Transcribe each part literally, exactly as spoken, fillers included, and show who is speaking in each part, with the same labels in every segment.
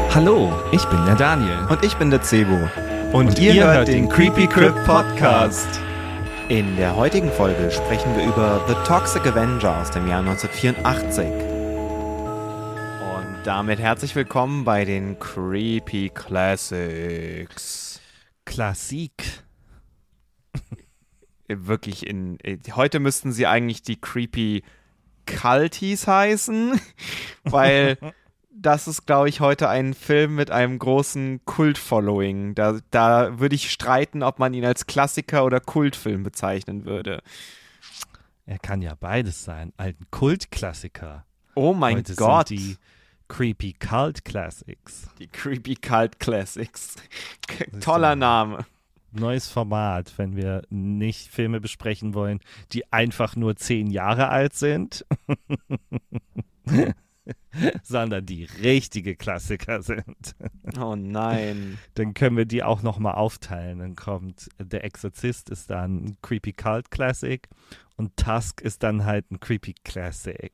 Speaker 1: Hallo, ich bin der Daniel.
Speaker 2: Und ich bin der Cebo.
Speaker 1: Und, Und ihr, ihr hört den Creepy Crypt Podcast.
Speaker 2: In der heutigen Folge sprechen wir über The Toxic Avenger aus dem Jahr neunzehnhundertvierundachtzig. Und damit herzlich willkommen bei den Creepy Classics.
Speaker 1: Klassik.
Speaker 2: Wirklich, in heute müssten sie eigentlich die Creepy Culties heißen, weil das ist, glaube ich, heute ein Film mit einem großen Kult-Following. Da, da würde ich streiten, ob man ihn als Klassiker oder Kultfilm bezeichnen würde.
Speaker 1: Er kann ja beides sein. Ein Kultklassiker.
Speaker 2: Oh mein
Speaker 1: heute
Speaker 2: Gott.
Speaker 1: Sind die Creepy Cult Classics.
Speaker 2: Die Creepy Cult Classics. Toller Name.
Speaker 1: Neues Format, wenn wir nicht Filme besprechen wollen, die einfach nur zehn Jahre alt sind, sondern die richtige Klassiker sind.
Speaker 2: Oh nein.
Speaker 1: Dann können wir die auch nochmal aufteilen. Dann kommt Der Exorzist ist dann ein Creepy Cult Classic und Tusk ist dann halt ein Creepy Classic.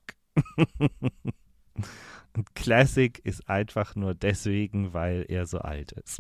Speaker 1: Und Classic ist einfach nur deswegen, weil er so alt ist.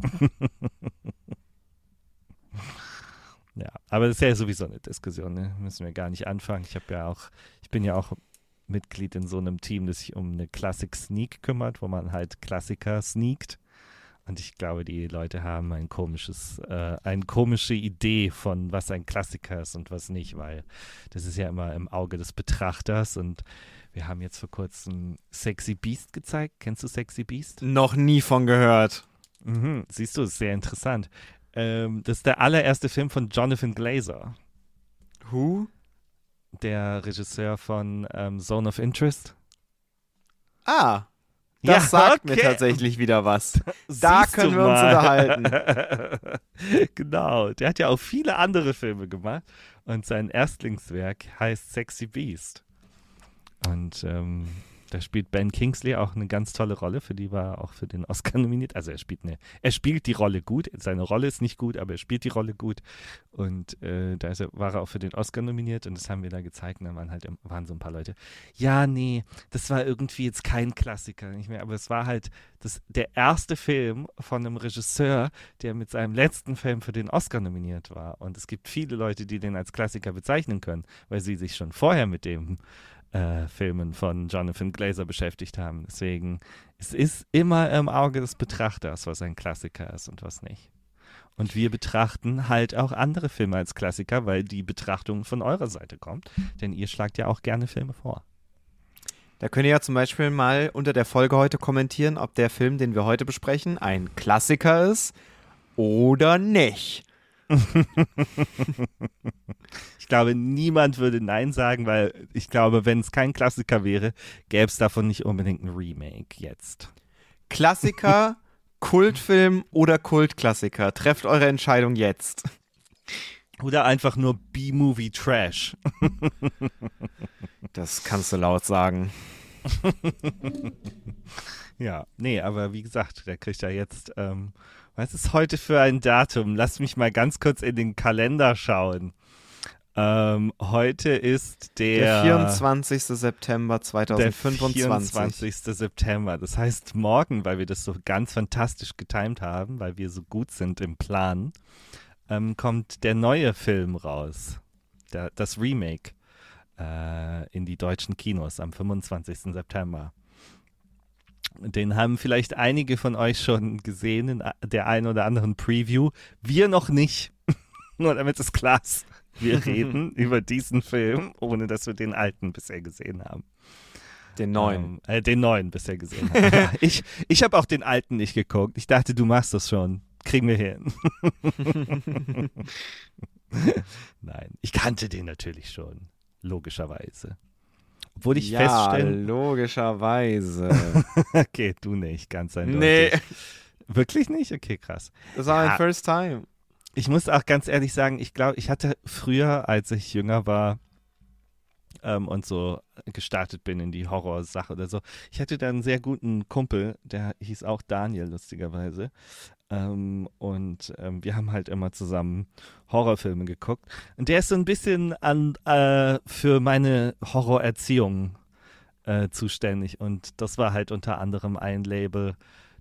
Speaker 1: Ja, aber das ist ja sowieso eine Diskussion, ne? Müssen wir gar nicht anfangen. Ich habe ja auch, ich bin ja auch Mitglied in so einem Team, das sich um eine Classic Sneak kümmert, wo man halt Klassiker sneakt. Und ich glaube, die Leute haben ein komisches, äh, eine komische Idee von, was ein Klassiker ist und was nicht, weil das ist ja immer im Auge des Betrachters. Und wir haben jetzt vor kurzem Sexy Beast gezeigt. Kennst du Sexy Beast?
Speaker 2: Noch nie von gehört.
Speaker 1: Mhm, siehst du, ist sehr interessant. Ähm, das ist der allererste Film von Jonathan Glazer.
Speaker 2: Who?
Speaker 1: Der Regisseur von ähm, Zone of Interest.
Speaker 2: Ah, das
Speaker 1: ja,
Speaker 2: sagt
Speaker 1: okay.
Speaker 2: mir tatsächlich wieder was. Da
Speaker 1: Siehst
Speaker 2: können
Speaker 1: du
Speaker 2: wir uns
Speaker 1: mal.
Speaker 2: unterhalten.
Speaker 1: Genau, der hat ja auch viele andere Filme gemacht und sein Erstlingswerk heißt Sexy Beast. Und ähm, da spielt Ben Kingsley auch eine ganz tolle Rolle, für die war er auch für den Oscar nominiert. Also er spielt eine, er spielt die Rolle gut, seine Rolle ist nicht gut, aber er spielt die Rolle gut. Und äh, da ist er, war er auch für den Oscar nominiert und das haben wir da gezeigt. Und da waren halt waren so ein paar Leute, ja, nee, das war irgendwie jetzt kein Klassiker, nicht mehr, aber es war halt das, der erste Film von einem Regisseur, der mit seinem letzten Film für den Oscar nominiert war. Und es gibt viele Leute, die den als Klassiker bezeichnen können, weil sie sich schon vorher mit dem Äh, Filmen von Jonathan Glazer beschäftigt haben. Deswegen, es ist immer im Auge des Betrachters, was ein Klassiker ist und was nicht. Und wir betrachten halt auch andere Filme als Klassiker, weil die Betrachtung von eurer Seite kommt. Denn ihr schlagt ja auch gerne Filme vor.
Speaker 2: Da könnt ihr ja zum Beispiel mal unter der Folge heute kommentieren, ob der Film, den wir heute besprechen, ein Klassiker ist oder nicht.
Speaker 1: Ich glaube, niemand würde Nein sagen, weil ich glaube, wenn es kein Klassiker wäre, gäbe es davon nicht unbedingt ein Remake jetzt.
Speaker 2: Klassiker, Kultfilm oder Kultklassiker? Trefft eure Entscheidung jetzt.
Speaker 1: Oder einfach nur B-Movie Trash.
Speaker 2: Das kannst du laut sagen.
Speaker 1: Ja, nee, aber wie gesagt, der kriegt ja jetzt, ähm, was ist heute für ein Datum? Lass mich mal ganz kurz in den Kalender schauen. Ähm, heute ist der,
Speaker 2: der vierundzwanzigster September zweitausendfünfundzwanzig.
Speaker 1: Der vierundzwanzigster September. Das heißt, morgen, weil wir das so ganz fantastisch getimt haben, weil wir so gut sind im Plan, ähm, kommt der neue Film raus. Der, das Remake äh, in die deutschen Kinos am fünfundzwanzigster September. Den haben vielleicht einige von euch schon gesehen in der einen oder anderen Preview. Wir noch nicht. Nur damit es klar ist. Wir reden über diesen Film, ohne dass wir den alten bisher gesehen haben.
Speaker 2: Den neuen.
Speaker 1: Ähm, äh, den neuen bisher gesehen haben. ich ich habe auch den alten nicht geguckt. Ich dachte, du machst das schon. Kriegen wir hin. Nein, ich kannte den natürlich schon. Logischerweise. Obwohl ich
Speaker 2: ja,
Speaker 1: feststellen...
Speaker 2: logischerweise.
Speaker 1: Okay, du nicht, ganz eindeutig.
Speaker 2: Nee.
Speaker 1: Wirklich nicht? Okay, krass.
Speaker 2: Das war
Speaker 1: ja.
Speaker 2: mein first time.
Speaker 1: Ich muss auch ganz ehrlich sagen, ich glaube, ich hatte früher, als ich jünger war ähm, und so gestartet bin in die Horrorsache oder so, ich hatte da einen sehr guten Kumpel, der hieß auch Daniel, lustigerweise. Ähm, und ähm, wir haben halt immer zusammen Horrorfilme geguckt. Und der ist so ein bisschen an, äh, für meine Horrorerziehung äh, zuständig. Und das war halt unter anderem ein Label,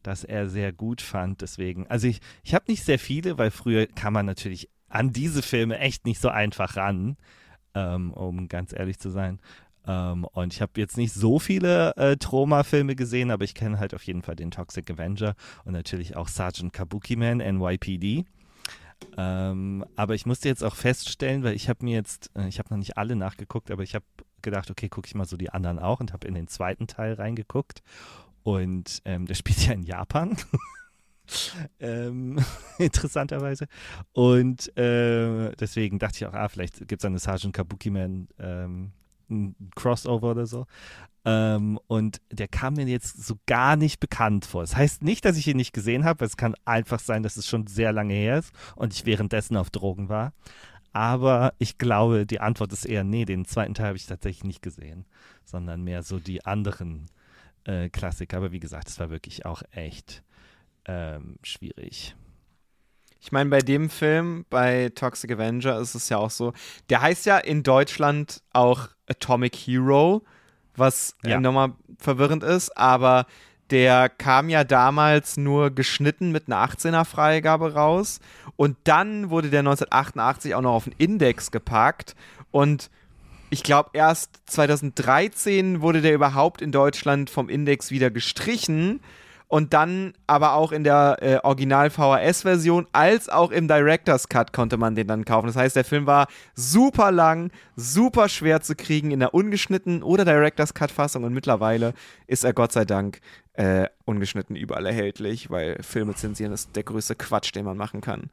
Speaker 1: dass er sehr gut fand. Deswegen, also ich, ich habe nicht sehr viele, weil früher kam man natürlich an diese Filme echt nicht so einfach ran, ähm, um ganz ehrlich zu sein. Ähm, und ich habe jetzt nicht so viele äh, Troma-Filme gesehen, aber ich kenne halt auf jeden Fall den Toxic Avenger und natürlich auch Sergeant Kabuki Man, N Y P D. Ähm, aber ich musste jetzt auch feststellen, weil ich habe mir jetzt, äh, ich habe noch nicht alle nachgeguckt, aber ich habe gedacht, okay, gucke ich mal so die anderen auch und habe in den zweiten Teil reingeguckt. Und ähm, der spielt ja in Japan. ähm, interessanterweise. Und äh, deswegen dachte ich auch, ah, vielleicht gibt es eine Sergeant Kabuki Man ähm, ein Crossover oder so. Ähm, und der kam mir jetzt so gar nicht bekannt vor. Das heißt nicht, dass ich ihn nicht gesehen habe, es kann einfach sein, dass es schon sehr lange her ist und ich währenddessen auf Drogen war. Aber ich glaube, die Antwort ist eher nee, den zweiten Teil habe ich tatsächlich nicht gesehen, sondern mehr so die anderen äh, Klassiker. Aber wie gesagt, es war wirklich auch echt ähm, schwierig.
Speaker 2: Ich meine, bei dem Film, bei Toxic Avenger, ist es ja auch so, der heißt ja in Deutschland auch Atomic Hero, was
Speaker 1: Ja.
Speaker 2: äh, nochmal verwirrend ist, aber der kam ja damals nur geschnitten mit einer achtzehner Freigabe raus und dann wurde der neunzehnhundertachtundachtzig auch noch auf den Index gepackt und ich glaube, erst zweitausenddreizehn wurde der überhaupt in Deutschland vom Index wieder gestrichen. Und dann aber auch in der äh, Original-V H S-Version als auch im Director's Cut konnte man den dann kaufen. Das heißt, der Film war super lang, super schwer zu kriegen in der ungeschnittenen oder Director's Cut-Fassung. Und mittlerweile ist er Gott sei Dank äh, ungeschnitten überall erhältlich, weil Filme zensieren ist der größte Quatsch, den man machen kann.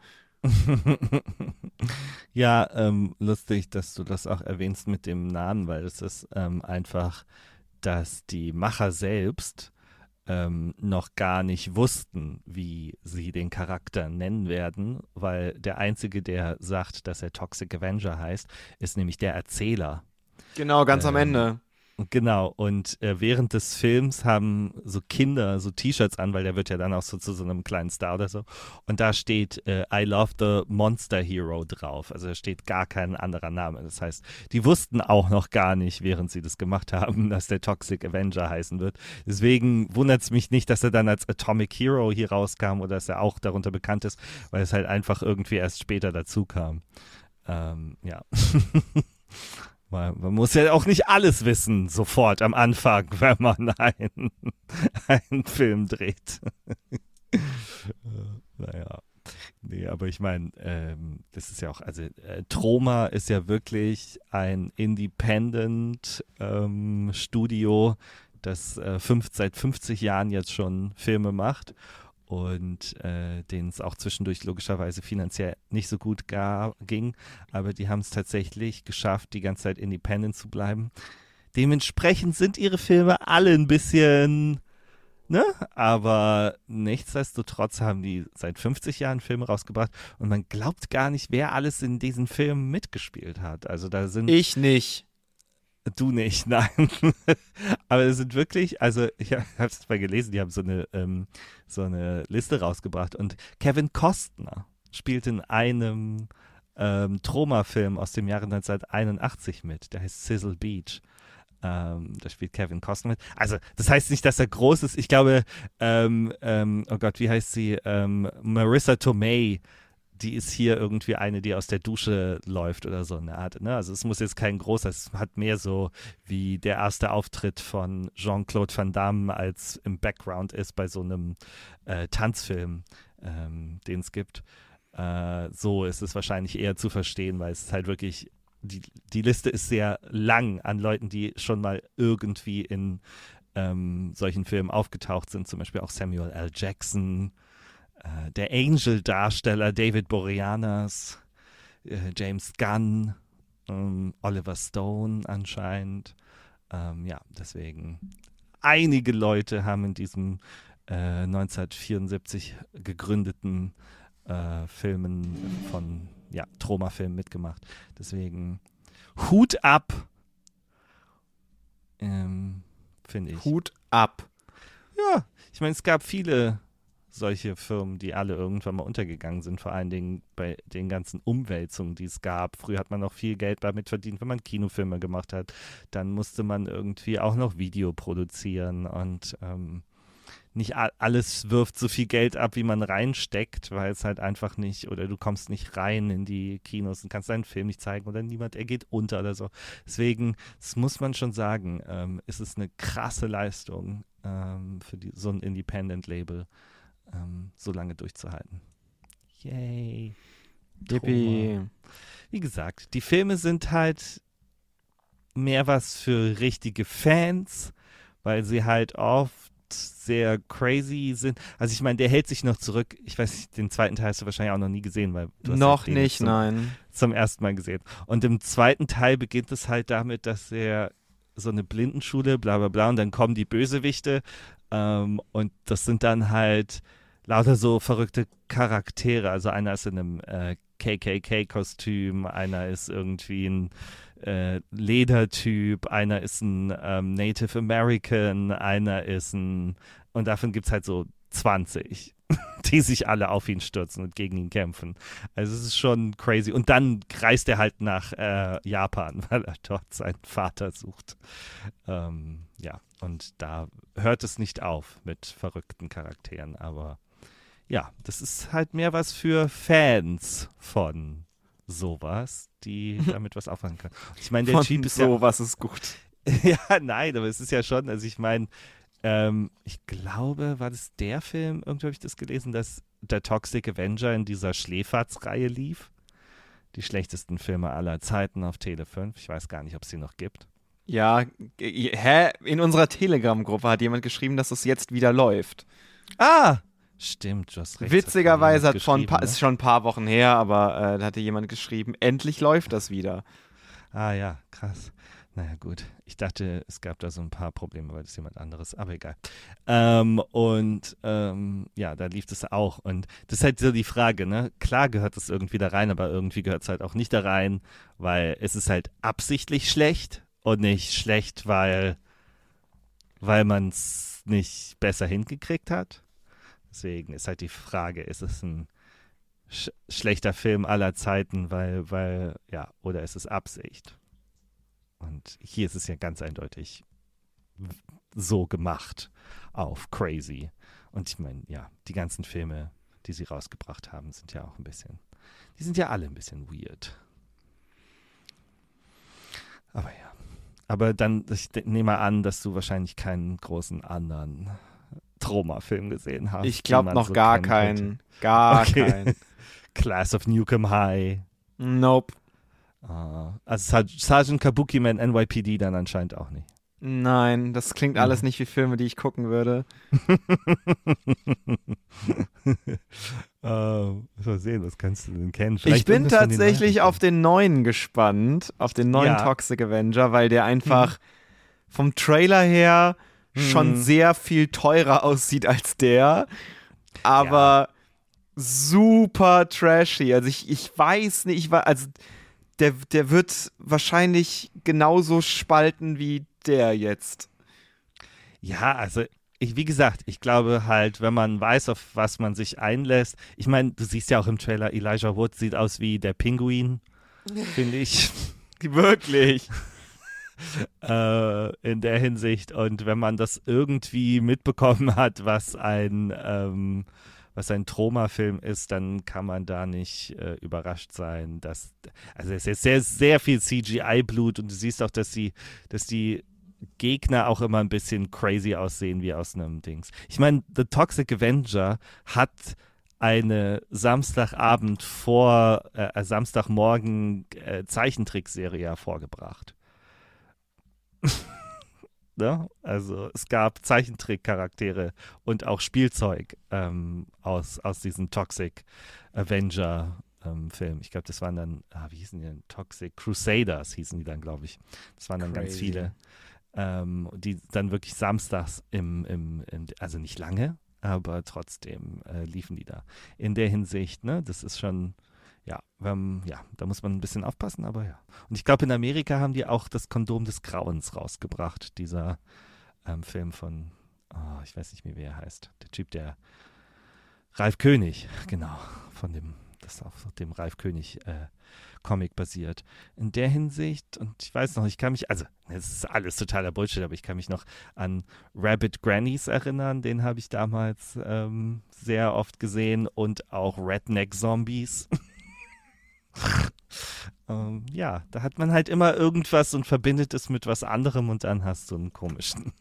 Speaker 1: Ja, ähm, lustig, dass du das auch erwähnst mit dem Namen, weil es ist ähm, einfach, dass die Macher selbst ähm, noch gar nicht wussten, wie sie den Charakter nennen werden, weil der Einzige, der sagt, dass er Toxic Avenger heißt, ist nämlich der Erzähler.
Speaker 2: Genau, ganz am
Speaker 1: Ähm,
Speaker 2: Ende.
Speaker 1: Genau, und äh, während des Films haben so Kinder so T-Shirts an, weil der wird ja dann auch so zu so einem kleinen Star oder so. Und da steht äh, I love the Monster Hero drauf. Also da steht gar kein anderer Name. Das heißt, die wussten auch noch gar nicht, während sie das gemacht haben, dass der Toxic Avenger heißen wird. Deswegen wundert es mich nicht, dass er dann als Atomic Hero hier rauskam oder dass er auch darunter bekannt ist, weil es halt einfach irgendwie erst später dazu kam. Ähm, ja. Man, man muss ja auch nicht alles wissen, sofort am Anfang, wenn man einen, einen Film dreht. Naja. Nee, aber ich meine, ähm, das ist ja auch, also äh, Troma ist ja wirklich ein Independent-Studio, ähm, das äh, fünf, seit fünfzig Jahren jetzt schon Filme macht. Und äh, denen es auch zwischendurch logischerweise finanziell nicht so gut gar, ging. Aber die haben es tatsächlich geschafft, die ganze Zeit independent zu bleiben. Dementsprechend sind ihre Filme alle ein bisschen, ne? Aber nichtsdestotrotz haben die seit fünfzig Jahren Filme rausgebracht und man glaubt gar nicht, wer alles in diesen Filmen mitgespielt hat. Also da sind...
Speaker 2: Ich nicht.
Speaker 1: Du nicht, nein. Aber es sind wirklich, also ich habe es mal gelesen, die haben so eine, ähm, so eine Liste rausgebracht und Kevin Costner spielt in einem ähm, Troma-Film aus dem Jahre neunzehnhunderteinundachtzig mit, der heißt Sizzle Beach. Ähm, da spielt Kevin Costner mit. Also das heißt nicht, dass er groß ist. Ich glaube, ähm, ähm, oh Gott, wie heißt sie? Ähm, Marissa Tomei, die ist hier irgendwie eine, die aus der Dusche läuft oder so eine Art. Ne? Also es muss jetzt kein großer, es hat mehr so wie der erste Auftritt von Jean-Claude Van Damme als im Background ist bei so einem äh, Tanzfilm, ähm, den es gibt. Äh, so ist es wahrscheinlich eher zu verstehen, weil es ist halt wirklich, die, die Liste ist sehr lang an Leuten, die schon mal irgendwie in ähm, solchen Filmen aufgetaucht sind, zum Beispiel auch Samuel L. Jackson, der Angel-Darsteller David Boreanaz, äh, James Gunn, ähm, Oliver Stone anscheinend. Ähm, ja, deswegen einige Leute haben in diesem äh, neunzehnhundertvierundsiebzig gegründeten äh, Filmen von, ja, Troma-Filmen mitgemacht. Deswegen Hut ab, ähm, finde ich.
Speaker 2: Hut ab.
Speaker 1: Ja, ich meine, es gab viele solche Firmen, die alle irgendwann mal untergegangen sind, vor allen Dingen bei den ganzen Umwälzungen, die es gab. Früher hat man noch viel Geld damit verdient, wenn man Kinofilme gemacht hat. Dann musste man irgendwie auch noch Video produzieren und ähm, nicht a- alles wirft so viel Geld ab, wie man reinsteckt, weil es halt einfach nicht, oder du kommst nicht rein in die Kinos und kannst deinen Film nicht zeigen oder niemand, er geht unter oder so. Deswegen, das muss man schon sagen, ähm, ist es eine krasse Leistung ähm, für die, so ein Independent-Label, ähm, so lange durchzuhalten. Yay.
Speaker 2: Yippie.
Speaker 1: Troma. Wie gesagt, die Filme sind halt mehr was für richtige Fans, weil sie halt oft sehr crazy sind. Also ich meine, der hält sich noch zurück. Ich weiß nicht, den zweiten Teil hast du wahrscheinlich auch noch nie gesehen, weil du hast
Speaker 2: Noch
Speaker 1: halt den
Speaker 2: nicht,
Speaker 1: zum,
Speaker 2: nein.
Speaker 1: zum ersten Mal gesehen. Und im zweiten Teil beginnt es halt damit, dass er so eine Blindenschule, bla bla bla, und dann kommen die Bösewichte ähm, und das sind dann halt lauter so verrückte Charaktere. Also einer ist in einem äh, K K K-Kostüm, einer ist irgendwie ein äh, Ledertyp, einer ist ein ähm, Native American, einer ist ein, und davon gibt es halt so zwanzig, die sich alle auf ihn stürzen und gegen ihn kämpfen. Also es ist schon crazy. Und dann reist er halt nach äh, Japan, weil er dort seinen Vater sucht. Ähm, ja, und da hört es nicht auf mit verrückten Charakteren, aber ja, das ist halt mehr was für Fans von sowas, die damit was auffangen können. Ich meine, der
Speaker 2: Von
Speaker 1: Typ ist
Speaker 2: sowas ist gut.
Speaker 1: ja, ja, nein, aber es ist ja schon, also ich meine, ähm, ich glaube, war das der Film, irgendwo habe ich das gelesen, dass der Toxic Avenger in dieser Schläferz-Reihe lief. Die schlechtesten Filme aller Zeiten auf Tele fünf. Ich weiß gar nicht, ob es die noch gibt.
Speaker 2: Ja, g- hä? In unserer Telegram-Gruppe hat jemand geschrieben, dass es jetzt wieder läuft.
Speaker 1: Ah! Stimmt, du hast recht.
Speaker 2: Witzigerweise hat vor ein paar,
Speaker 1: ne?
Speaker 2: ist schon ein paar Wochen her, aber äh, da hatte jemand geschrieben, endlich läuft das wieder.
Speaker 1: Ah ja, krass. Naja, gut. Ich dachte, es gab da so ein paar Probleme, weil das jemand anderes, aber egal. Ähm, und ähm, ja, da lief das auch. Und das ist halt so die Frage, ne? Klar gehört das irgendwie da rein, aber irgendwie gehört es halt auch nicht da rein, weil es ist halt absichtlich schlecht und nicht schlecht, weil, weil man es nicht besser hingekriegt hat. Deswegen ist halt die Frage, ist es ein sch schlechter Film aller Zeiten, weil, weil, ja, oder ist es Absicht? Und hier ist es ja ganz eindeutig so gemacht auf crazy. Und ich meine, ja, die ganzen Filme, die sie rausgebracht haben, sind ja auch ein bisschen, die sind ja alle ein bisschen weird. Aber ja. Aber dann, ich nehme an, dass du wahrscheinlich keinen großen anderen Troma-Film gesehen hast.
Speaker 2: Ich glaube
Speaker 1: den man
Speaker 2: noch
Speaker 1: so
Speaker 2: gar
Speaker 1: kennen
Speaker 2: keinen.
Speaker 1: könnte.
Speaker 2: Gar
Speaker 1: Okay.
Speaker 2: keinen.
Speaker 1: Class of Nukem High.
Speaker 2: Nope.
Speaker 1: Uh, also Sar- Sergeant Kabuki Man N Y P D dann anscheinend auch nicht.
Speaker 2: Nein, das klingt
Speaker 1: Mhm.
Speaker 2: alles nicht wie Filme, die ich gucken würde.
Speaker 1: uh, mal sehen, was kannst du denn kennen?
Speaker 2: Ich
Speaker 1: Vielleicht
Speaker 2: bin
Speaker 1: irgendwas von den
Speaker 2: tatsächlich
Speaker 1: neueren
Speaker 2: auf den neuen gespannt, auf den neuen
Speaker 1: Ja.
Speaker 2: Toxic Avenger, weil der einfach vom Trailer her schon
Speaker 1: Mhm.
Speaker 2: sehr viel teurer aussieht als der, aber super trashy. Also ich, ich weiß nicht, ich war, also der, der wird wahrscheinlich genauso spalten wie der jetzt.
Speaker 1: Ja, also ich, wie gesagt, ich glaube halt, wenn man weiß, auf was man sich einlässt. Ich meine, du siehst ja auch im Trailer, Elijah Wood sieht aus wie der Pinguin, finde ich.
Speaker 2: Wirklich.
Speaker 1: äh, in der Hinsicht. Und wenn man das irgendwie mitbekommen hat, was ein, ähm, was ein Troma-Film ist, dann kann man da nicht äh, überrascht sein. Dass, also es ist sehr, sehr viel C G I-Blut und du siehst auch, dass die, dass die Gegner auch immer ein bisschen crazy aussehen wie aus einem Dings. Ich meine, The Toxic Avenger hat eine Samstagabend vor, äh, Samstagmorgen äh, Zeichentrickserie hervorgebracht. Ne? Also es gab Zeichentrickcharaktere und auch Spielzeug ähm, aus, aus diesem Toxic Avenger ähm, Film. Ich glaube, das waren dann, ah, wie hießen die denn? Toxic Crusaders hießen die dann, glaube ich. Das waren dann ganz
Speaker 2: Crazy.
Speaker 1: viele, ähm, die dann wirklich samstags im, im, im, also nicht lange, aber trotzdem äh, liefen die da. In der Hinsicht, ne, das ist schon, ja, ähm, ja, da muss man ein bisschen aufpassen, aber ja. Und ich glaube, in Amerika haben die auch das Kondom des Grauens rausgebracht, dieser ähm, Film von, oh, ich weiß nicht mehr, wie er heißt. Der Typ, der Ralf König, genau, von dem das auf dem Ralf König äh, Comic basiert. In der Hinsicht, und ich weiß noch, ich kann mich, also es ist alles totaler Bullshit, aber ich kann mich noch an Rabbit Grannies erinnern, den habe ich damals ähm, sehr oft gesehen und auch Redneck Zombies. ähm, ja, da hat man halt immer irgendwas und verbindet es mit was anderem und dann hast du einen komischen.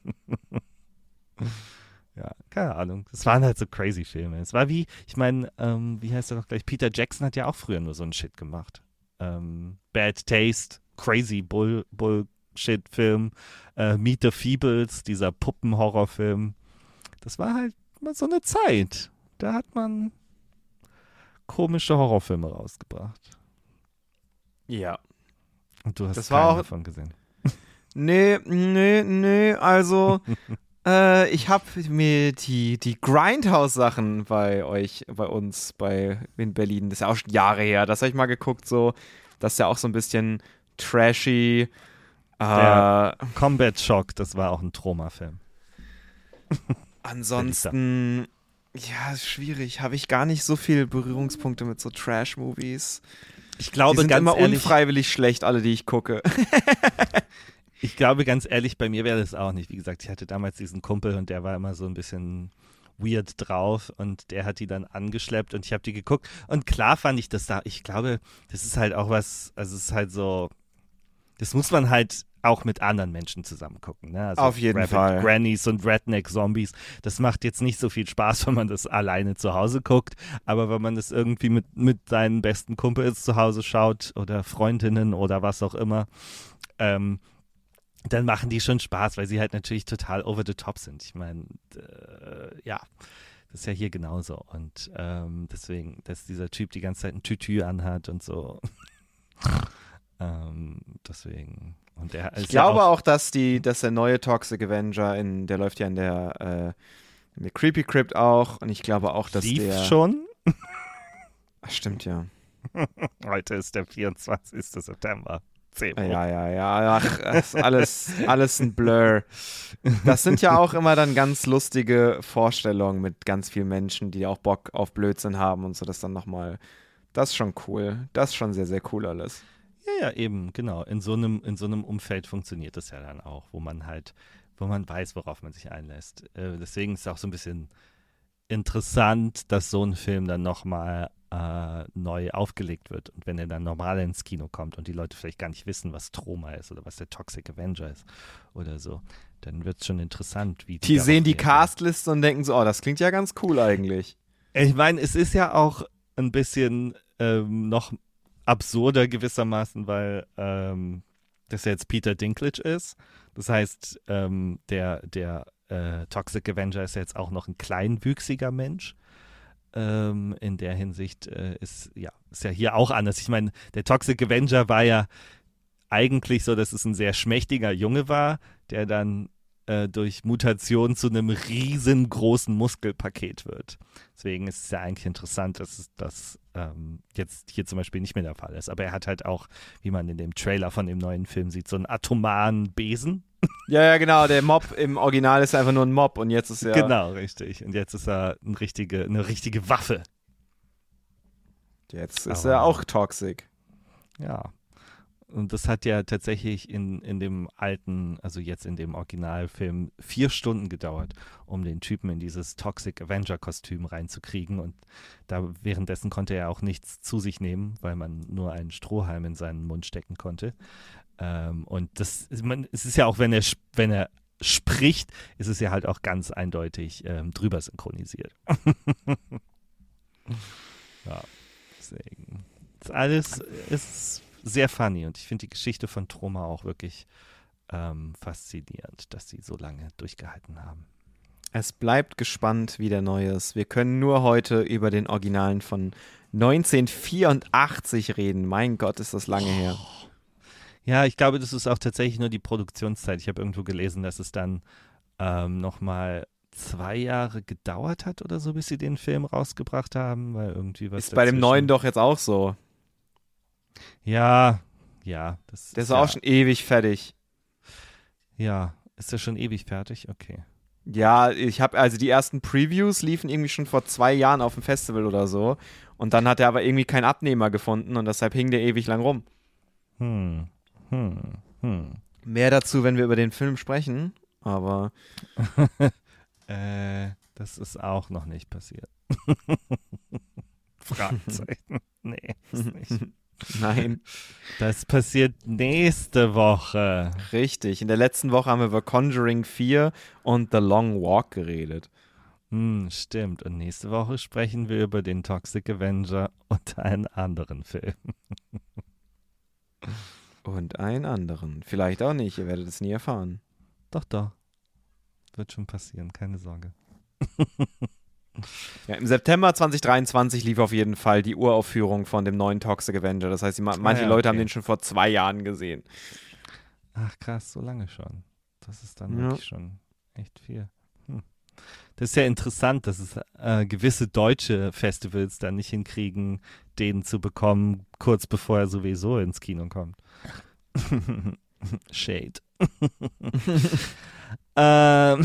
Speaker 1: Ja, keine Ahnung. Das waren halt so crazy Filme. Es war wie, ich meine, ähm, wie heißt er noch gleich? Peter Jackson hat ja auch früher nur so einen Shit gemacht. Ähm, Bad Taste, crazy Bull, Bullshit-Film, äh, Meet the Feebles, dieser Puppen-Horrorfilm. Das war halt mal so eine Zeit. Da hat man komische Horrorfilme rausgebracht.
Speaker 2: Ja.
Speaker 1: Und du hast
Speaker 2: das
Speaker 1: keinen
Speaker 2: war auch,
Speaker 1: davon gesehen.
Speaker 2: Nee, nee, nee, also äh, ich habe mir die, die Grindhouse-Sachen bei euch, bei uns, bei in Berlin, das ist ja auch schon Jahre her, das habe ich mal geguckt, so, das ist ja auch so ein bisschen trashy.
Speaker 1: Der
Speaker 2: Äh,
Speaker 1: Combat Shock, das war auch ein Trauma-Film.
Speaker 2: ansonsten, ja, ist schwierig, habe ich gar nicht so viele Berührungspunkte mit so Trash-Movies.
Speaker 1: Ich
Speaker 2: Die
Speaker 1: glaube,
Speaker 2: sind
Speaker 1: ganz
Speaker 2: immer
Speaker 1: ehrlich,
Speaker 2: unfreiwillig schlecht, alle, die ich gucke.
Speaker 1: Ich glaube, ganz ehrlich, bei mir wäre das auch nicht. Wie gesagt, ich hatte damals diesen Kumpel und der war immer so ein bisschen weird drauf und der hat die dann angeschleppt und ich habe die geguckt. Und klar fand ich das da, ich glaube, das ist halt auch was, also es ist halt so, das muss man halt auch mit anderen Menschen zusammen gucken. Ne? Also
Speaker 2: Auf jeden
Speaker 1: Rabbit
Speaker 2: Fall.
Speaker 1: Grannies und Redneck Zombies, das macht jetzt nicht so viel Spaß, wenn man das alleine zu Hause guckt, aber wenn man das irgendwie mit, mit seinen besten Kumpels zu Hause schaut oder Freundinnen oder was auch immer, ähm, dann machen die schon Spaß, weil sie halt natürlich total over the top sind. Ich meine, äh, ja, das ist ja hier genauso. Und ähm, deswegen, dass dieser Typ die ganze Zeit ein Tütü anhat und so. ähm, deswegen. Und der
Speaker 2: Ich
Speaker 1: ist
Speaker 2: glaube
Speaker 1: ja auch,
Speaker 2: auch, dass die, dass der neue Toxic Avenger, in, der läuft ja in der, äh, in der Creepy Crypt auch. Und ich glaube auch, dass
Speaker 1: lief
Speaker 2: der.
Speaker 1: schon.
Speaker 2: Ach, stimmt ja.
Speaker 1: Heute ist der vierundzwanzigster September. zehn Uhr.
Speaker 2: Ja, ja, ja. Ach, das ist alles, alles ein Blur. Das sind ja auch immer dann ganz lustige Vorstellungen mit ganz vielen Menschen, die auch Bock auf Blödsinn haben und so. Das dann nochmal. Das ist schon cool. Das ist schon sehr, sehr cool alles.
Speaker 1: Ja, ja, eben, genau. In so einem, in so einem Umfeld funktioniert das ja dann auch, wo man halt, wo man weiß, worauf man sich einlässt. Äh, deswegen ist es auch so ein bisschen interessant, dass so ein Film dann nochmal äh, neu aufgelegt wird. Und wenn er dann normal ins Kino kommt und die Leute vielleicht gar nicht wissen, was Troma ist oder was der Toxic Avenger ist oder so, dann wird es schon interessant, wie die
Speaker 2: Die
Speaker 1: darauf
Speaker 2: sehen die
Speaker 1: reagieren.
Speaker 2: Castliste und denken so, oh, das klingt ja ganz cool eigentlich.
Speaker 1: Ich meine, es ist ja auch ein bisschen ähm, noch absurder gewissermaßen, weil ähm, das ja jetzt Peter Dinklage ist. Das heißt, ähm, der, der äh, Toxic Avenger ist ja jetzt auch noch ein kleinwüchsiger Mensch. Ähm, in der Hinsicht äh, ist, ja, ist ja hier auch anders. Ich meine, der Toxic Avenger war ja eigentlich so, dass es ein sehr schmächtiger Junge war, der dann äh, durch Mutation zu einem riesengroßen Muskelpaket wird. Deswegen ist es ja eigentlich interessant, dass es das ähm, jetzt hier zum Beispiel nicht mehr der Fall ist. Aber er hat halt auch, wie man in dem Trailer von dem neuen Film sieht, so einen atomaren Besen.
Speaker 2: Ja, ja, genau. Der Mob im Original ist einfach nur ein Mob und jetzt ist er.
Speaker 1: Genau, richtig. Und jetzt ist er eine richtige, eine richtige Waffe.
Speaker 2: Jetzt ist
Speaker 1: Aber-
Speaker 2: er auch toxic.
Speaker 1: Ja. Und das hat ja tatsächlich in, in dem alten, also jetzt in dem Originalfilm, vier Stunden gedauert, um den Typen in dieses Toxic Avenger-Kostüm reinzukriegen. Und da währenddessen konnte er auch nichts zu sich nehmen, weil man nur einen Strohhalm in seinen Mund stecken konnte. Ähm, und das, man, es ist ja auch, wenn er, sp- wenn er spricht, ist es ja halt auch ganz eindeutig ähm, drüber synchronisiert. Ja, deswegen. Das alles ist sehr funny und ich finde die Geschichte von Troma auch wirklich ähm, faszinierend, dass sie so lange durchgehalten haben.
Speaker 2: Es bleibt gespannt, wie der neue ist. Wir können nur heute über den Originalen von neunzehnhundertvierundachtzig reden. Mein Gott, ist das lange her.
Speaker 1: Ja, ich glaube, das ist auch tatsächlich nur die Produktionszeit. Ich habe irgendwo gelesen, dass es dann ähm, nochmal zwei Jahre gedauert hat oder so, bis sie den Film rausgebracht haben, weil irgendwie was
Speaker 2: Ist bei dem
Speaker 1: dazwischen-
Speaker 2: neuen doch jetzt auch so.
Speaker 1: Ja, ja. Das
Speaker 2: Der ist
Speaker 1: ja,
Speaker 2: auch schon ewig fertig.
Speaker 1: Ja, ist der schon ewig fertig? Okay.
Speaker 2: Ja, ich habe, also die ersten Previews liefen irgendwie schon vor zwei Jahren auf dem Festival oder so. Und dann hat er aber irgendwie keinen Abnehmer gefunden und deshalb hing der ewig lang rum.
Speaker 1: Hm. Hm. Hm.
Speaker 2: Mehr dazu, wenn wir über den Film sprechen, aber
Speaker 1: äh, das ist auch noch nicht passiert. Fragezeichen. Nee, ist nicht.
Speaker 2: Nein.
Speaker 1: Das passiert nächste Woche.
Speaker 2: Richtig. In der letzten Woche haben wir über Conjuring vier und The Long Walk geredet.
Speaker 1: Hm, stimmt. Und nächste Woche sprechen wir über den Toxic Avenger und einen anderen Film.
Speaker 2: Und einen anderen. Vielleicht auch nicht. Ihr werdet es nie erfahren.
Speaker 1: Doch, doch. Wird schon passieren. Keine Sorge.
Speaker 2: Ja, im September zwanzig dreiundzwanzig lief auf jeden Fall die Uraufführung von dem neuen Toxic Avenger. Das heißt, die, manche
Speaker 1: ah, ja,
Speaker 2: Leute
Speaker 1: okay.
Speaker 2: haben den schon vor zwei Jahren gesehen.
Speaker 1: Ach krass, so lange schon. Das ist dann
Speaker 2: Ja.
Speaker 1: wirklich schon echt viel. Hm. Das ist ja interessant, dass es äh, gewisse deutsche Festivals dann nicht hinkriegen, den zu bekommen, kurz bevor er sowieso ins Kino kommt. Shade. ähm.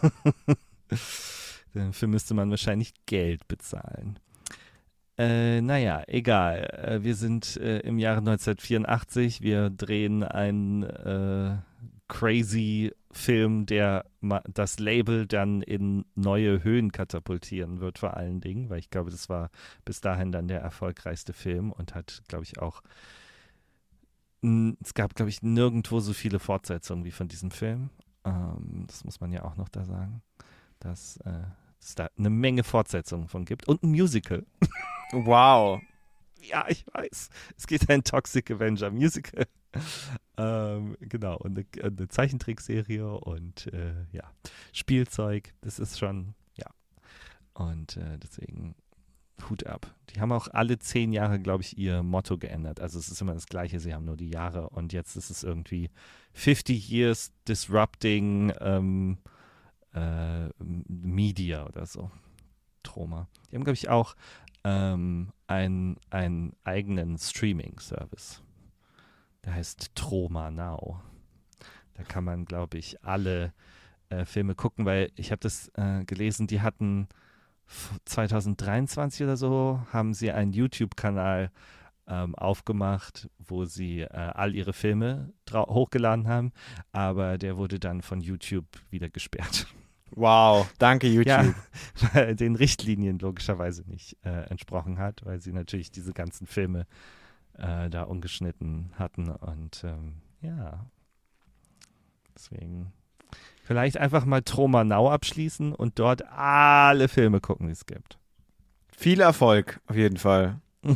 Speaker 1: Dafür müsste man wahrscheinlich Geld bezahlen. Äh, naja, egal. Äh, wir sind äh, im Jahre neunzehnhundertvierundachtzig. Wir drehen einen äh, crazy Film, der ma- das Label dann in neue Höhen katapultieren wird, vor allen Dingen, weil ich glaube, das war bis dahin dann der erfolgreichste Film und hat, glaube ich, auch n- es gab, glaube ich, nirgendwo so viele Fortsetzungen wie von diesem Film. Ähm, das muss man ja auch noch da sagen, dass äh, es da eine Menge Fortsetzungen von gibt und ein Musical.
Speaker 2: Wow.
Speaker 1: Ja, ich weiß. Es geht ein Toxic Avenger Musical. ähm, genau, und eine, eine Zeichentrickserie und äh, ja, Spielzeug. Das ist schon, ja. Und äh, deswegen Hut ab. Die haben auch alle zehn Jahre, glaube ich, ihr Motto geändert. Also es ist immer das Gleiche, sie haben nur die Jahre und jetzt ist es irgendwie fifty years disrupting ähm, äh, Media oder so. Troma. Die haben, glaube ich, auch ähm, einen, einen eigenen Streaming-Service. Der heißt Troma Now. Da kann man, glaube ich, alle äh, Filme gucken, weil ich habe das äh, gelesen, die hatten zwanzig dreiundzwanzig oder so, haben sie einen YouTube-Kanal ähm, aufgemacht, wo sie äh, all ihre Filme drau- hochgeladen haben, aber der wurde dann von YouTube wieder gesperrt.
Speaker 2: Wow. Danke, YouTube.
Speaker 1: Ja, weil er den Richtlinien logischerweise nicht äh, entsprochen hat, weil sie natürlich diese ganzen Filme äh, da ungeschnitten hatten und ähm, ja, deswegen vielleicht einfach mal Troma Now abschließen und dort alle Filme gucken, die es gibt.
Speaker 2: Viel Erfolg, auf jeden Fall.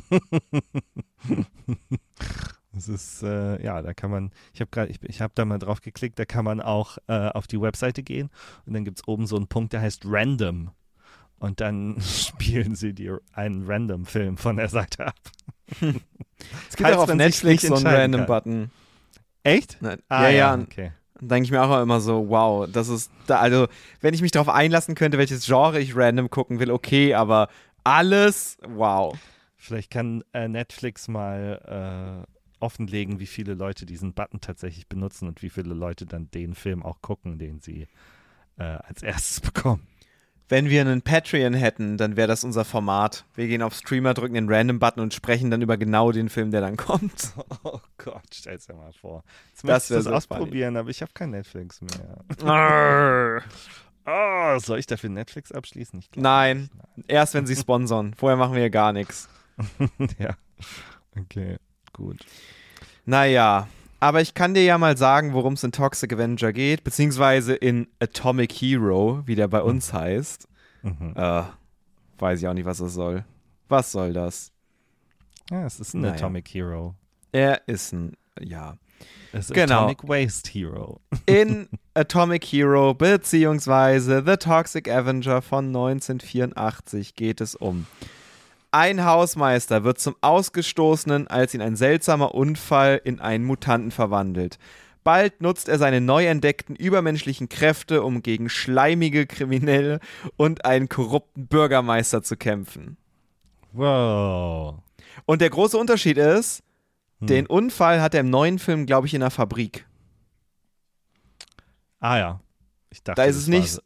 Speaker 1: Das ist, äh, ja, da kann man, ich habe gerade, ich, ich habe da mal drauf geklickt, da kann man auch äh, auf die Webseite gehen und dann gibt es oben so einen Punkt, der heißt Random und dann spielen sie dir einen Random-Film von der Seite ab.
Speaker 2: Es gibt auch auf Netflix so einen Random-Button.
Speaker 1: Echt?
Speaker 2: Na,
Speaker 1: Ah,
Speaker 2: ja,
Speaker 1: ja,
Speaker 2: ja.
Speaker 1: okay.
Speaker 2: Dann denke ich mir auch immer so, wow, das ist, da, also, wenn ich mich darauf einlassen könnte, welches Genre ich random gucken will, okay, aber alles, wow.
Speaker 1: Vielleicht kann äh, Netflix mal äh, offenlegen, wie viele Leute diesen Button tatsächlich benutzen und wie viele Leute dann den Film auch gucken, den sie äh, als erstes bekommen.
Speaker 2: Wenn wir einen Patreon hätten, dann wäre das unser Format. Wir gehen auf Streamer, drücken den Random-Button und sprechen dann über genau den Film, der dann kommt.
Speaker 1: Oh Gott, stell's dir mal vor. Jetzt
Speaker 2: Das
Speaker 1: möchte ich das
Speaker 2: wär so
Speaker 1: ausprobieren, aber ich habe kein Netflix mehr. Oh, soll ich dafür Netflix abschließen? Ich glaub
Speaker 2: Nein,
Speaker 1: nicht.
Speaker 2: erst wenn sie sponsern. Vorher machen wir ja gar nichts.
Speaker 1: Ja, okay, gut.
Speaker 2: Naja, aber ich kann dir ja mal sagen, worum es in Toxic Avenger geht, beziehungsweise in Atomic Hero, wie der bei uns heißt.
Speaker 1: Mhm.
Speaker 2: Äh, weiß ich auch nicht, was das soll. Was soll das?
Speaker 1: Ja, es ist ein
Speaker 2: Naja.
Speaker 1: Atomic Hero.
Speaker 2: Er ist ein, ja.
Speaker 1: Es ist
Speaker 2: Genau.
Speaker 1: Atomic Waste Hero.
Speaker 2: In Atomic Hero, beziehungsweise The Toxic Avenger von neunzehnhundertvierundachtzig geht es um: Ein Hausmeister wird zum Ausgestoßenen, als ihn ein seltsamer Unfall in einen Mutanten verwandelt. Bald nutzt er seine neu entdeckten übermenschlichen Kräfte, um gegen schleimige Kriminelle und einen korrupten Bürgermeister zu kämpfen.
Speaker 1: Wow.
Speaker 2: Und der große Unterschied ist,
Speaker 1: Hm.
Speaker 2: den Unfall hat er im neuen Film, glaube ich, in einer Fabrik.
Speaker 1: Ah ja. Ich dachte,
Speaker 2: Da ist
Speaker 1: das
Speaker 2: es
Speaker 1: war
Speaker 2: nicht,
Speaker 1: so-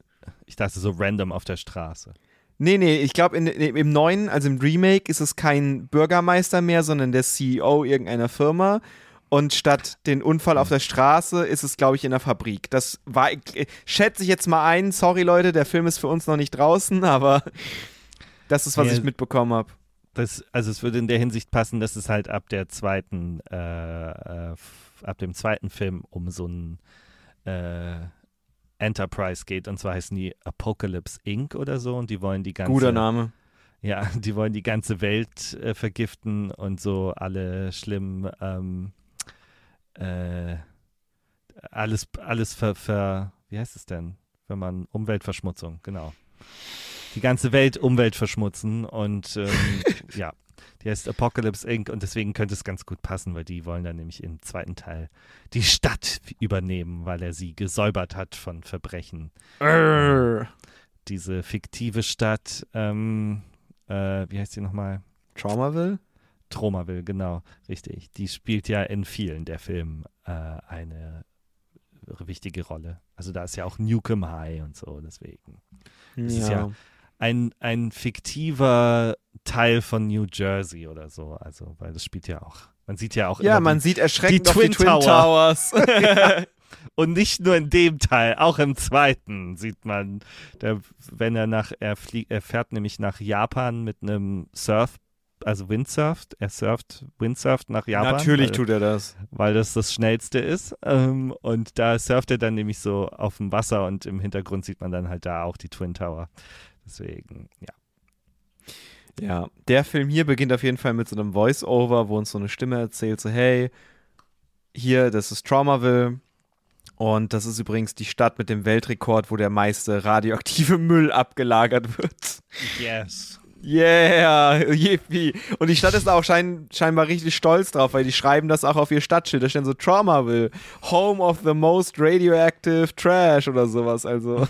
Speaker 1: Ich dachte so random auf der Straße.
Speaker 2: Nee, nee, ich glaube im neuen, also im Remake, ist es kein Bürgermeister mehr, sondern der C E O irgendeiner Firma. Und statt den Unfall auf der Straße ist es, glaube ich, in der Fabrik. Das war, schätze ich jetzt mal ein. Sorry, Leute, der Film ist für uns noch nicht draußen, aber das ist, was ja, ich mitbekommen habe.
Speaker 1: Das, also es würde in der Hinsicht passen, dass es halt ab der zweiten, äh, äh, ab dem zweiten Film um so ein äh, Enterprise geht, und zwar heißen die Apocalypse Incorporated oder so, und die wollen die ganze
Speaker 2: Guter Name.
Speaker 1: Ja, die wollen die ganze Welt äh, vergiften und so alle schlimmen ähm, äh, alles, alles ver, ver, wie heißt es denn, wenn man Umweltverschmutzung, genau. Die ganze Welt Umwelt verschmutzen und ähm, ja, die heißt Apocalypse Incorporated und deswegen könnte es ganz gut passen, weil die wollen dann nämlich im zweiten Teil die Stadt übernehmen, weil er sie gesäubert hat von Verbrechen.
Speaker 2: Arr.
Speaker 1: Diese fiktive Stadt, ähm, äh, wie heißt die nochmal?
Speaker 2: Traumaville?
Speaker 1: Tromaville, genau, richtig. Die spielt ja in vielen der Filmen äh, eine wichtige Rolle. Also da ist ja auch Nukem High und so, deswegen. Das
Speaker 2: ja.
Speaker 1: ist ja ein, ein fiktiver Teil von New Jersey oder so, also, weil das spielt ja auch, man sieht ja auch
Speaker 2: Ja,
Speaker 1: immer
Speaker 2: man
Speaker 1: die,
Speaker 2: sieht erschreckend
Speaker 1: die
Speaker 2: auf
Speaker 1: Twin,
Speaker 2: die Twin
Speaker 1: Tower.
Speaker 2: Towers.
Speaker 1: Ja. Und nicht nur in dem Teil, auch im zweiten sieht man, der, wenn er nach, er, flieg, er fährt nämlich nach Japan mit einem Surf, also Windsurft, er surft, Windsurft nach Japan.
Speaker 2: Natürlich
Speaker 1: weil,
Speaker 2: tut er das.
Speaker 1: Weil das das Schnellste ist. Ähm, und da surft er dann nämlich so auf dem Wasser und im Hintergrund sieht man dann halt da auch die Twin Tower. Deswegen, ja.
Speaker 2: Ja, der Film hier beginnt auf jeden Fall mit so einem Voice-Over, wo uns so eine Stimme erzählt, so hey, hier, das ist Traumaville. Und das ist übrigens die Stadt mit dem Weltrekord, wo der meiste radioaktive Müll abgelagert wird.
Speaker 1: Yes.
Speaker 2: Yeah, yippie. Und die Stadt ist auch schein, scheinbar richtig stolz drauf, weil die schreiben das auch auf ihr Stadtschild. Da steht so Traumaville, Home of the most radioactive trash oder sowas. Also.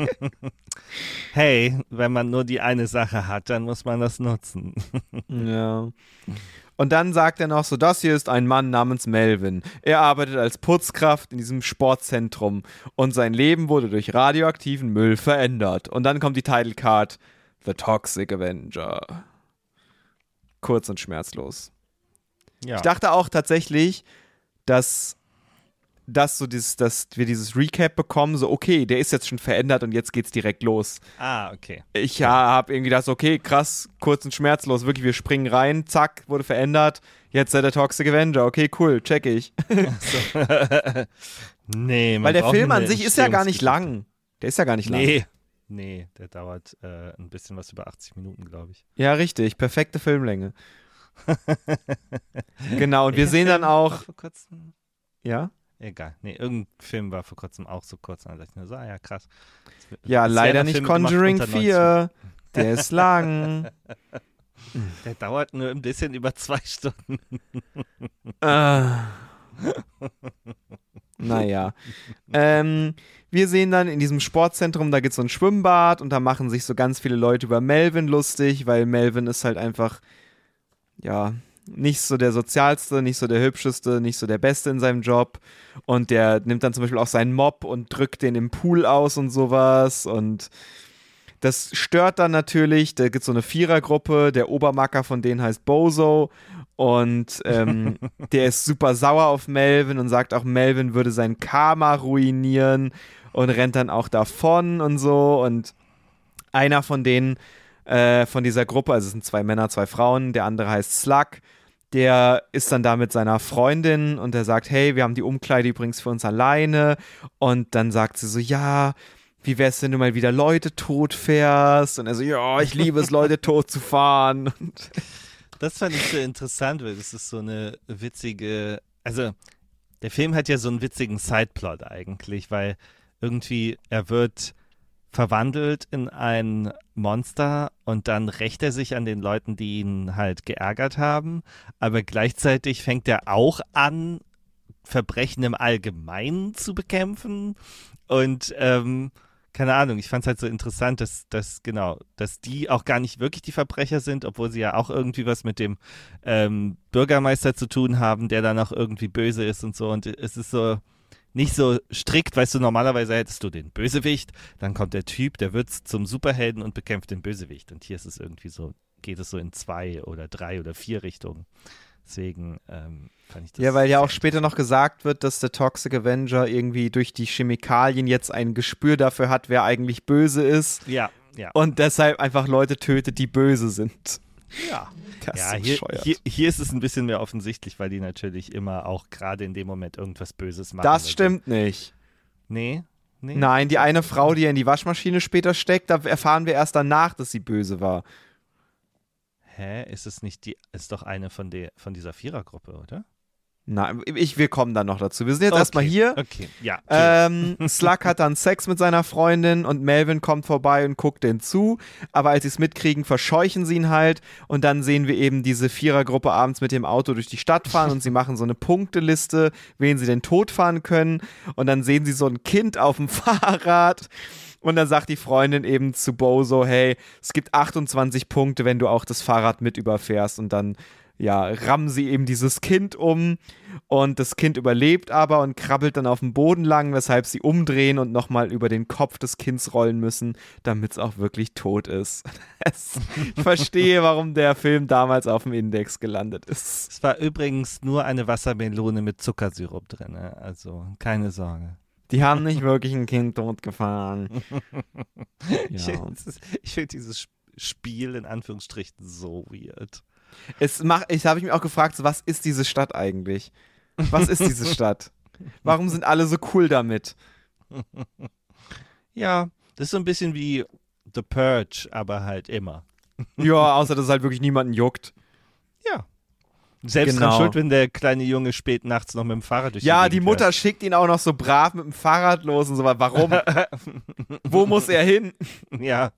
Speaker 1: Hey, wenn man nur die eine Sache hat, dann muss man das nutzen.
Speaker 2: Ja. Und dann sagt er noch so, das hier ist ein Mann namens Melvin. Er arbeitet als Putzkraft in diesem Sportzentrum und sein Leben wurde durch radioaktiven Müll verändert. Und dann kommt die Title Card, The Toxic Avenger. Kurz und schmerzlos.
Speaker 1: Ja.
Speaker 2: Ich dachte auch tatsächlich, dass, dass, so dieses, dass wir dieses Recap bekommen, so okay, der ist jetzt schon verändert und jetzt geht's direkt los.
Speaker 1: Ah, okay.
Speaker 2: Ich ja, habe irgendwie gedacht, okay, krass, kurz und schmerzlos, wirklich, wir springen rein, zack, wurde verändert, jetzt sei der Toxic Avenger, okay, cool, check ich.
Speaker 1: So. Nee, man
Speaker 2: Weil der
Speaker 1: braucht
Speaker 2: Film
Speaker 1: eine
Speaker 2: an sich ist ja gar nicht
Speaker 1: Entstehungsgeschichte.
Speaker 2: lang. Der ist ja gar nicht lang.
Speaker 1: Nee. Nee, der dauert äh, ein bisschen was über achtzig Minuten, glaube ich.
Speaker 2: Ja, richtig, perfekte Filmlänge. Genau, und wir
Speaker 1: Welcher
Speaker 2: sehen dann
Speaker 1: Film war
Speaker 2: auch,
Speaker 1: vor kurzem?
Speaker 2: ja?
Speaker 1: Egal. Nee, irgendein Film war vor kurzem auch so kurz. Dann dachte ich mir so, ah ja, krass.
Speaker 2: Ja,
Speaker 1: Bisher
Speaker 2: leider
Speaker 1: der
Speaker 2: nicht
Speaker 1: Film gemacht
Speaker 2: Conjuring
Speaker 1: unter
Speaker 2: vier. Der ist lang.
Speaker 1: Der dauert nur ein bisschen über zwei Stunden.
Speaker 2: äh. Naja. ähm, wir sehen dann in diesem Sportzentrum, da gibt es so ein Schwimmbad und da machen sich so ganz viele Leute über Melvin lustig, weil Melvin ist halt einfach, ja, nicht so der Sozialste, nicht so der Hübscheste, nicht so der Beste in seinem Job. Und der nimmt dann zum Beispiel auch seinen Mob und drückt den im Pool aus und sowas. Und das stört dann natürlich. Da gibt es so eine Vierergruppe. Der Obermacker von denen heißt Bozo. Und ähm, der ist super sauer auf Melvin und sagt auch, Melvin würde sein Karma ruinieren und rennt dann auch davon und so. Und einer von denen, äh, von dieser Gruppe, also es sind zwei Männer, zwei Frauen, der andere heißt Slug, der ist dann da mit seiner Freundin und der sagt, hey, wir haben die Umkleide übrigens für uns alleine. Und dann sagt sie so, ja, wie wär's, wenn du mal wieder Leute tot fährst? Und er so, ja, ich liebe es, Leute tot zu fahren. Und
Speaker 1: das fand ich so interessant, weil das ist so eine witzige, also der Film hat ja so einen witzigen Sideplot eigentlich, weil irgendwie er wird verwandelt in ein Monster und dann rächt er sich an den Leuten, die ihn halt geärgert haben, aber gleichzeitig fängt er auch an, Verbrechen im Allgemeinen zu bekämpfen und ähm, keine Ahnung, ich fand es halt so interessant, dass, dass, genau, dass die auch gar nicht wirklich die Verbrecher sind, obwohl sie ja auch irgendwie was mit dem ähm, Bürgermeister zu tun haben, der dann auch irgendwie böse ist und so. Und es ist so nicht so strikt, weißt du, normalerweise hättest du den Bösewicht, dann kommt der Typ, der wird zum Superhelden und bekämpft den Bösewicht. Und hier ist es irgendwie so, geht es so in zwei oder drei oder vier Richtungen. Deswegen ähm, fand ich das.
Speaker 2: Ja, weil ja auch später noch gesagt wird, dass der Toxic Avenger irgendwie durch die Chemikalien jetzt ein Gespür dafür hat, wer eigentlich böse ist.
Speaker 1: Ja, ja.
Speaker 2: Und deshalb einfach Leute tötet, die böse sind.
Speaker 1: Ja,
Speaker 2: das
Speaker 1: ja
Speaker 2: ist
Speaker 1: hier,
Speaker 2: bescheuert.
Speaker 1: hier, hier ist es ein bisschen mehr offensichtlich, weil die natürlich immer auch gerade in dem Moment irgendwas Böses machen.
Speaker 2: Das
Speaker 1: Also,
Speaker 2: stimmt nicht.
Speaker 1: Nee, nee.
Speaker 2: Nein, die eine Frau, die er in die Waschmaschine später steckt, da erfahren wir erst danach, dass sie böse war.
Speaker 1: Hä, ist es nicht die, ist doch eine von, der, von dieser Vierergruppe, oder?
Speaker 2: Nein, ich, wir kommen dann noch dazu. Wir sind jetzt
Speaker 1: Okay,
Speaker 2: erstmal hier.
Speaker 1: Okay, ja. Okay.
Speaker 2: Ähm, Slug hat dann Sex mit seiner Freundin und Melvin kommt vorbei und guckt denen zu. Aber als sie es mitkriegen, verscheuchen sie ihn halt. Und dann sehen wir eben diese Vierergruppe abends mit dem Auto durch die Stadt fahren und sie machen so eine Punkteliste, wen sie denn totfahren können. Und dann sehen sie so ein Kind auf dem Fahrrad. Und dann sagt die Freundin eben zu Bozo, hey, es gibt achtundzwanzig Punkte, wenn du auch das Fahrrad mit überfährst. Und dann ja, rammen sie eben dieses Kind um und das Kind überlebt aber und krabbelt dann auf dem Boden lang, weshalb sie umdrehen und nochmal über den Kopf des Kindes rollen müssen, damit es auch wirklich tot ist. Ich verstehe, warum der Film damals auf dem Index gelandet ist.
Speaker 1: Es war übrigens nur eine Wassermelone mit Zuckersirup drin, ne? Also keine Sorge.
Speaker 2: Die haben nicht wirklich ein Kind totgefahren.
Speaker 1: Ich,
Speaker 2: Ja.
Speaker 1: ich finde dieses Spiel in Anführungsstrichen so weird.
Speaker 2: Es mach, ich habe ich mich auch gefragt, so, was ist diese Stadt eigentlich? Was ist diese Stadt? Warum sind alle so cool damit?
Speaker 1: Ja, das ist so ein bisschen wie The Purge, aber halt immer.
Speaker 2: Ja, außer dass es halt wirklich niemanden juckt.
Speaker 1: Ja. Selbst
Speaker 2: Genau.
Speaker 1: dran schuld, wenn der kleine Junge spät nachts noch mit dem Fahrrad durch
Speaker 2: Ja,
Speaker 1: die
Speaker 2: die
Speaker 1: Gegend
Speaker 2: Mutter
Speaker 1: fährt.
Speaker 2: schickt ihn auch noch so brav mit dem Fahrrad los und so weiter. Warum? Wo muss er hin?
Speaker 1: Ja.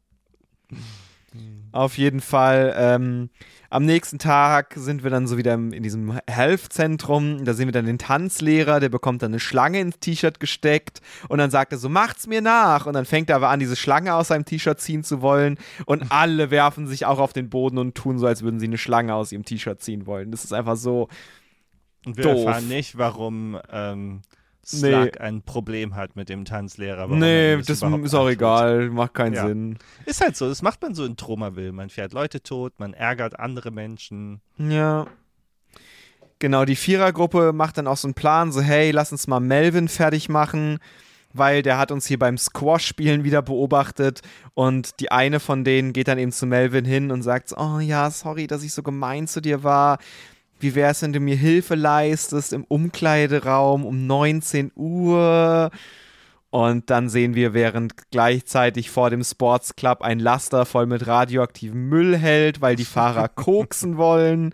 Speaker 2: Auf jeden Fall. Ähm, am nächsten Tag sind wir dann so wieder im, in diesem Health-Zentrum. Da sehen wir dann den Tanzlehrer, der bekommt dann eine Schlange ins T-Shirt gesteckt und dann sagt er so, macht's mir nach. Und dann fängt er aber an, diese Schlange aus seinem T-Shirt ziehen zu wollen und alle werfen sich auch auf den Boden und tun so, als würden sie eine Schlange aus ihrem T-Shirt ziehen wollen. Das ist einfach so
Speaker 1: Und wir
Speaker 2: doof.
Speaker 1: erfahren nicht, warum ähm, Slug
Speaker 2: Nee.
Speaker 1: ein Problem hat mit dem Tanzlehrer. warum er
Speaker 2: Nee,
Speaker 1: ihn
Speaker 2: das
Speaker 1: überhaupt
Speaker 2: ist auch
Speaker 1: antut.
Speaker 2: egal, macht keinen
Speaker 1: Ja.
Speaker 2: Sinn.
Speaker 1: Ist halt so, das macht man so in Tromaville. Man fährt Leute tot, man ärgert andere Menschen.
Speaker 2: Ja. Genau, die Vierergruppe macht dann auch so einen Plan, so hey, lass uns mal Melvin fertig machen, weil der hat uns hier beim Squash-Spielen wieder beobachtet und die eine von denen geht dann eben zu Melvin hin und sagt so, oh ja, sorry, dass ich so gemein zu dir war. Wie wär's, wenn du mir Hilfe leistest im Umkleideraum um neunzehn Uhr? Und dann sehen wir, während gleichzeitig vor dem Sports Club ein Laster voll mit radioaktivem Müll hält, weil die Fahrer koksen wollen.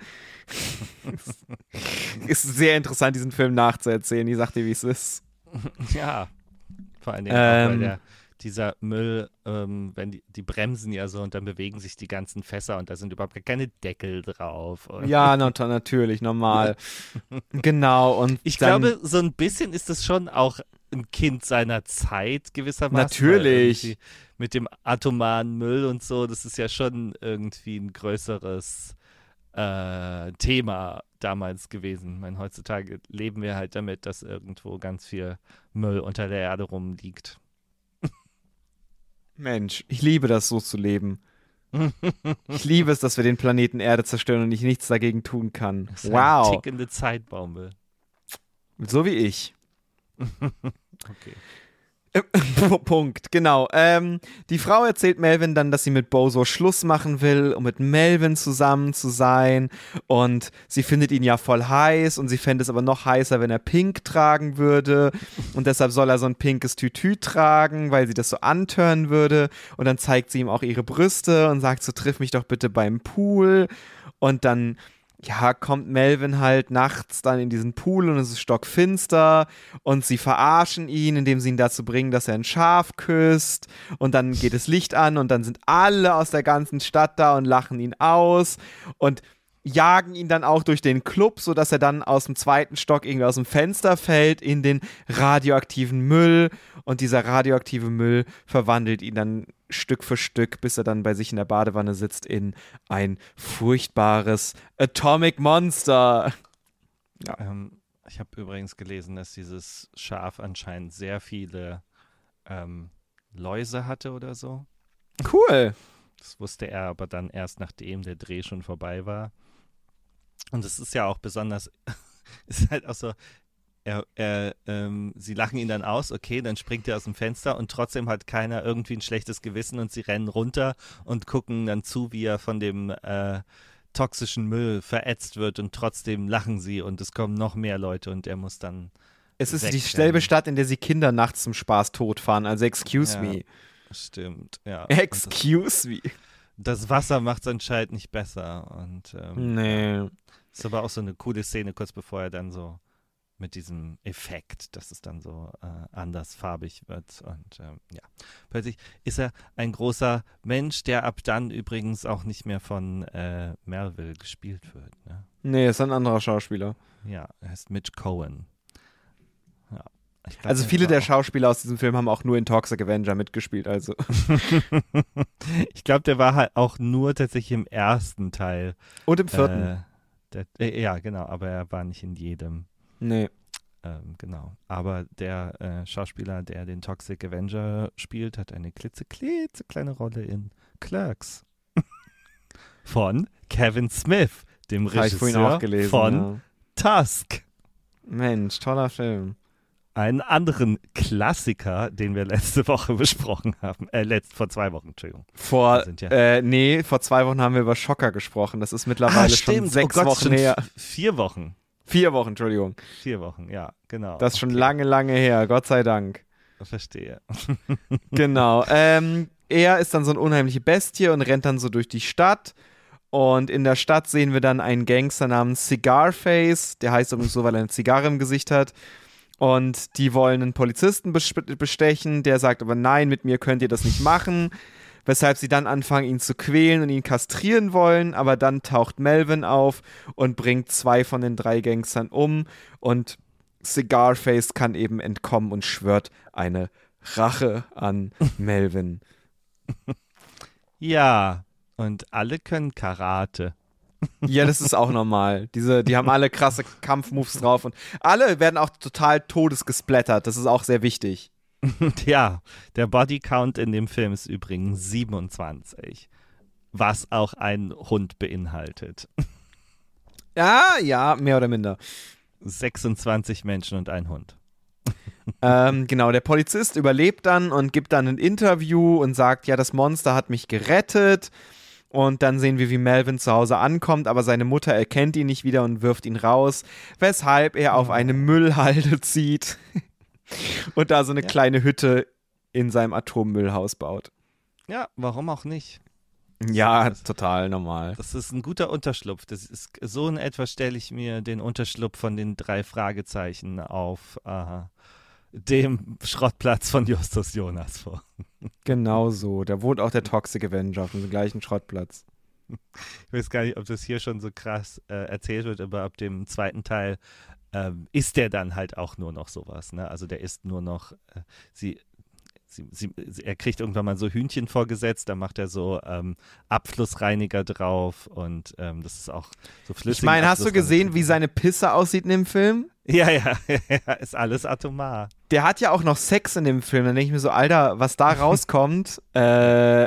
Speaker 2: Ist sehr interessant, diesen Film nachzuerzählen. Ich sag dir, wie es ist.
Speaker 1: Ja. Vor allen Dingen
Speaker 2: Ähm.
Speaker 1: auch, weil der, dieser Müll, ähm, wenn die, die bremsen ja so und dann bewegen sich die ganzen Fässer und da sind überhaupt keine Deckel drauf. Und
Speaker 2: Ja, na, natürlich, normal. Genau. Und
Speaker 1: ich
Speaker 2: dann,
Speaker 1: glaube, so ein bisschen ist es schon auch ein Kind seiner Zeit gewissermaßen.
Speaker 2: Natürlich.
Speaker 1: weil irgendwie Mit dem atomaren Müll und so, das ist ja schon irgendwie ein größeres äh, Thema damals gewesen. Ich meine, heutzutage leben wir halt damit, dass irgendwo ganz viel Müll unter der Erde rumliegt.
Speaker 2: Mensch, ich liebe das, so zu leben. Ich liebe es, dass wir den Planeten Erde zerstören und ich nichts dagegen tun kann.
Speaker 1: Das ist
Speaker 2: Wow.
Speaker 1: eine tickende Zeitbombe.
Speaker 2: So wie ich.
Speaker 1: Okay.
Speaker 2: Punkt, genau. Ähm, die Frau erzählt Melvin dann, dass sie mit Bozo Schluss machen will, um mit Melvin zusammen zu sein. Und sie findet ihn ja voll heiß und sie fände es aber noch heißer, wenn er pink tragen würde. Und deshalb soll er so ein pinkes Tütü tragen, weil sie das so antören würde. Und dann zeigt sie ihm auch ihre Brüste und sagt so, triff mich doch bitte beim Pool. Und dann ja, kommt Melvin halt nachts dann in diesen Pool und es ist stockfinster und sie verarschen ihn, indem sie ihn dazu bringen, dass er ein Schaf küsst und dann geht das Licht an und dann sind alle aus der ganzen Stadt da und lachen ihn aus und jagen ihn dann auch durch den Club, sodass er dann aus dem zweiten Stock irgendwie aus dem Fenster fällt in den radioaktiven Müll und dieser radioaktive Müll verwandelt ihn dann Stück für Stück, bis er dann bei sich in der Badewanne sitzt, in ein furchtbares Atomic Monster.
Speaker 1: Ja. Ähm, Ich habe übrigens gelesen, dass dieses Schaf anscheinend sehr viele ähm, Läuse hatte oder so.
Speaker 2: Cool.
Speaker 1: Das wusste er aber dann erst, nachdem der Dreh schon vorbei war. Und es ist ja auch besonders, es ist halt auch so, er, er, ähm, sie lachen ihn dann aus, okay, dann springt er aus dem Fenster und trotzdem hat keiner irgendwie ein schlechtes Gewissen und sie rennen runter und gucken dann zu, wie er von dem äh, toxischen Müll verätzt wird und trotzdem lachen sie und es kommen noch mehr Leute und er muss dann
Speaker 2: Es ist
Speaker 1: wegrennen.
Speaker 2: dieselbe Stadt, in der sie Kinder nachts zum Spaß totfahren, also excuse
Speaker 1: Ja,
Speaker 2: me.
Speaker 1: Stimmt, ja.
Speaker 2: Excuse me.
Speaker 1: Das, das Wasser macht es anscheinend nicht besser und ähm,
Speaker 2: Nee.
Speaker 1: ist aber auch so eine coole Szene, kurz bevor er dann so mit diesem Effekt, dass es dann so äh, andersfarbig wird. Und ähm, ja, plötzlich ist er ein großer Mensch, der ab dann übrigens auch nicht mehr von äh, Melville gespielt wird. Ne?
Speaker 2: Nee, ist ein anderer Schauspieler.
Speaker 1: Ja, er heißt Mitch Cohen. Ja, ich glaub,
Speaker 2: Also
Speaker 1: der
Speaker 2: viele
Speaker 1: war
Speaker 2: der
Speaker 1: auch-
Speaker 2: Schauspieler aus diesem Film haben auch nur in Toxic Avenger mitgespielt, also.
Speaker 1: ich glaube, der war halt auch nur tatsächlich im ersten Teil.
Speaker 2: Und im vierten.
Speaker 1: Äh, der, äh, ja, genau, aber er war nicht in jedem.
Speaker 2: Nee.
Speaker 1: Ähm, genau. Aber der äh, Schauspieler, der den Toxic Avenger spielt, hat eine klitzeklitzekleine Rolle in Clerks. Von Kevin Smith, dem
Speaker 2: Habe ich vorhin
Speaker 1: Regisseur
Speaker 2: auch gelesen.
Speaker 1: von
Speaker 2: ja.
Speaker 1: Tusk.
Speaker 2: Mensch, toller Film.
Speaker 1: Einen anderen Klassiker, den wir letzte Woche besprochen haben. Äh, letzt, vor zwei Wochen, Entschuldigung.
Speaker 2: Vor,
Speaker 1: Wir sind ja-
Speaker 2: äh, nee, vor zwei Wochen haben wir über Schocker gesprochen. Das ist mittlerweile schon sechs
Speaker 1: oh Gott,
Speaker 2: Wochen
Speaker 1: schon
Speaker 2: her.
Speaker 1: v- Vier Wochen.
Speaker 2: Vier Wochen, Entschuldigung.
Speaker 1: Vier Wochen, ja, genau.
Speaker 2: Das ist schon
Speaker 1: Okay,
Speaker 2: lange, lange her, Gott sei Dank.
Speaker 1: Verstehe.
Speaker 2: Genau. Ähm, er ist dann so eine unheimliche Bestie und rennt dann so durch die Stadt. Und in der Stadt sehen wir dann einen Gangster namens Cigarface. Der heißt übrigens so, weil er eine Zigarre im Gesicht hat. Und die wollen einen Polizisten bes- bestechen. Der sagt aber, nein, mit mir könnt ihr das nicht machen. Weshalb sie dann anfangen, ihn zu quälen und ihn kastrieren wollen. Aber dann taucht Melvin auf und bringt zwei von den drei Gangstern um. Und Cigarface kann eben entkommen und schwört eine Rache an Melvin.
Speaker 1: Ja, und alle können Karate.
Speaker 2: Ja, das ist auch normal. Diese, die haben alle krasse Kampfmoves drauf und alle werden auch total todesgesplattert. Das ist auch sehr wichtig.
Speaker 1: Ja, der Bodycount in dem Film ist übrigens siebenundzwanzig, was auch ein Hund beinhaltet.
Speaker 2: Ja, ja, mehr oder minder.
Speaker 1: sechsundzwanzig Menschen und ein Hund.
Speaker 2: ähm, genau, der Polizist überlebt dann und gibt dann ein Interview und sagt, ja, das Monster hat mich gerettet. Und dann sehen wir, wie Melvin zu Hause ankommt, aber seine Mutter erkennt ihn nicht wieder und wirft ihn raus, weshalb er auf eine Müllhalde zieht und da so eine
Speaker 1: Ja.
Speaker 2: kleine Hütte in seinem Atommüllhaus baut.
Speaker 1: Ja, warum auch nicht?
Speaker 2: Ja,
Speaker 1: Das-
Speaker 2: total normal.
Speaker 1: Das ist ein guter Unterschlupf. Das ist, so in etwa stelle ich mir den Unterschlupf von den drei Fragezeichen auf äh, dem Schrottplatz von Justus Jonas vor.
Speaker 2: Genau so. Da wohnt auch der Toxic Avenger auf dem gleichen Schrottplatz.
Speaker 1: Ich weiß gar nicht, ob das hier schon so krass äh, erzählt wird, aber ab dem zweiten Teil ähm, ist der dann halt auch nur noch sowas. Ne? Also der ist nur noch, äh, sie, sie, sie, sie, er kriegt irgendwann mal so Hühnchen vorgesetzt, da macht er so ähm, Abflussreiniger drauf und ähm, das ist auch so flüssig.
Speaker 2: Ich meine, hast du gesehen, wie seine Pisse aussieht in dem Film?
Speaker 1: Ja, ja, ja, ist alles atomar.
Speaker 2: Der hat ja auch noch Sex in dem Film. Dann denke ich mir so, Alter, was da rauskommt, äh,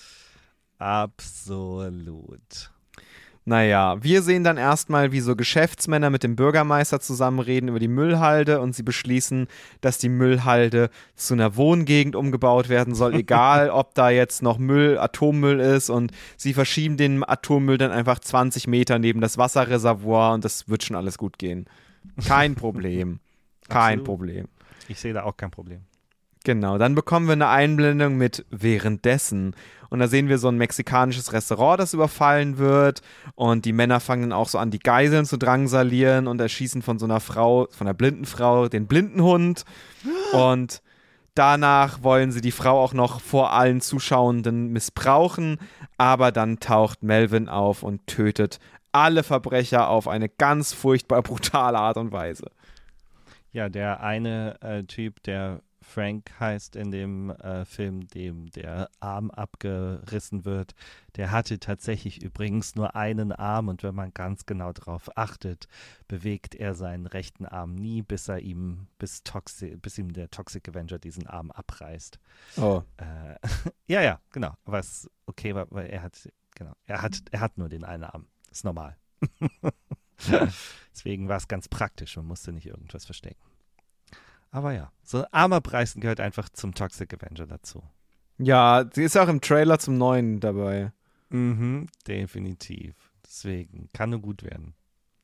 Speaker 1: Absolut.
Speaker 2: naja, wir sehen dann erstmal, wie so Geschäftsmänner mit dem Bürgermeister zusammenreden über die Müllhalde und sie beschließen, dass die Müllhalde zu einer Wohngegend umgebaut werden soll, egal ob da jetzt noch Müll, Atommüll ist und sie verschieben den Atommüll dann einfach zwanzig Meter neben das Wasserreservoir und das wird schon alles gut gehen. Kein Problem. Kein
Speaker 1: Absolut.
Speaker 2: Problem.
Speaker 1: Ich sehe da auch kein Problem.
Speaker 2: Genau, dann bekommen wir eine Einblendung mit währenddessen. Und da sehen wir so ein mexikanisches Restaurant, das überfallen wird. Und die Männer fangen dann auch so an, die Geiseln zu drangsalieren und erschießen von so einer Frau, von einer blinden Frau, den Blindenhund. Und danach wollen sie die Frau auch noch vor allen Zuschauenden missbrauchen. Aber dann taucht Melvin auf und tötet alle Verbrecher auf eine ganz furchtbar brutale Art und Weise.
Speaker 1: Ja, der eine äh, Typ, der Frank heißt in dem äh, Film, dem der Arm abgerissen wird. Der hatte tatsächlich übrigens nur einen Arm und wenn man ganz genau darauf achtet, bewegt er seinen rechten Arm nie, bis er ihm, bis, Toxi- bis ihm der Toxic Avenger diesen Arm abreißt.
Speaker 2: Oh.
Speaker 1: Äh, ja, ja, genau. Was okay war, weil er hat, genau, er hat, er hat nur den einen Arm. Ist normal. Deswegen war es ganz praktisch und musste nicht irgendwas verstecken. Aber ja, so Arm abreißen gehört einfach zum Toxic Avenger dazu.
Speaker 2: Ja, sie ist auch im Trailer zum Neuen dabei.
Speaker 1: Mhm, definitiv. Deswegen kann nur gut werden.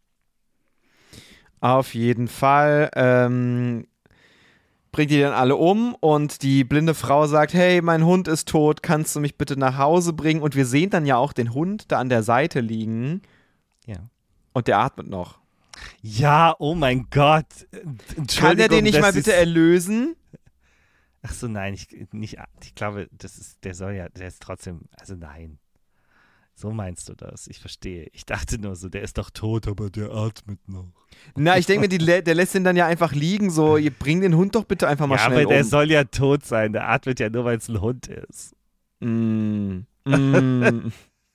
Speaker 2: Auf jeden Fall ähm, bringt die dann alle um und die blinde Frau sagt, hey, mein Hund ist tot, kannst du mich bitte nach Hause bringen? Und wir sehen dann ja auch den Hund da an der Seite liegen.
Speaker 1: Ja.
Speaker 2: Und der atmet noch.
Speaker 1: Ja, oh mein Gott.
Speaker 2: Kann er den nicht mal bitte erlösen?
Speaker 1: Ach so, nein, ich, nicht, ich glaube, das ist, der soll ja, der ist trotzdem, also nein. So meinst du das? Ich verstehe. Ich dachte nur so, der ist doch tot, aber der atmet noch.
Speaker 2: Na, ich denke mir, die, der lässt ihn dann ja einfach liegen, so, ihr bringt den Hund doch bitte einfach mal
Speaker 1: ja,
Speaker 2: schnell um.
Speaker 1: aber der soll ja tot sein, der atmet ja nur, weil es ein Hund ist.
Speaker 2: Mm. Mm.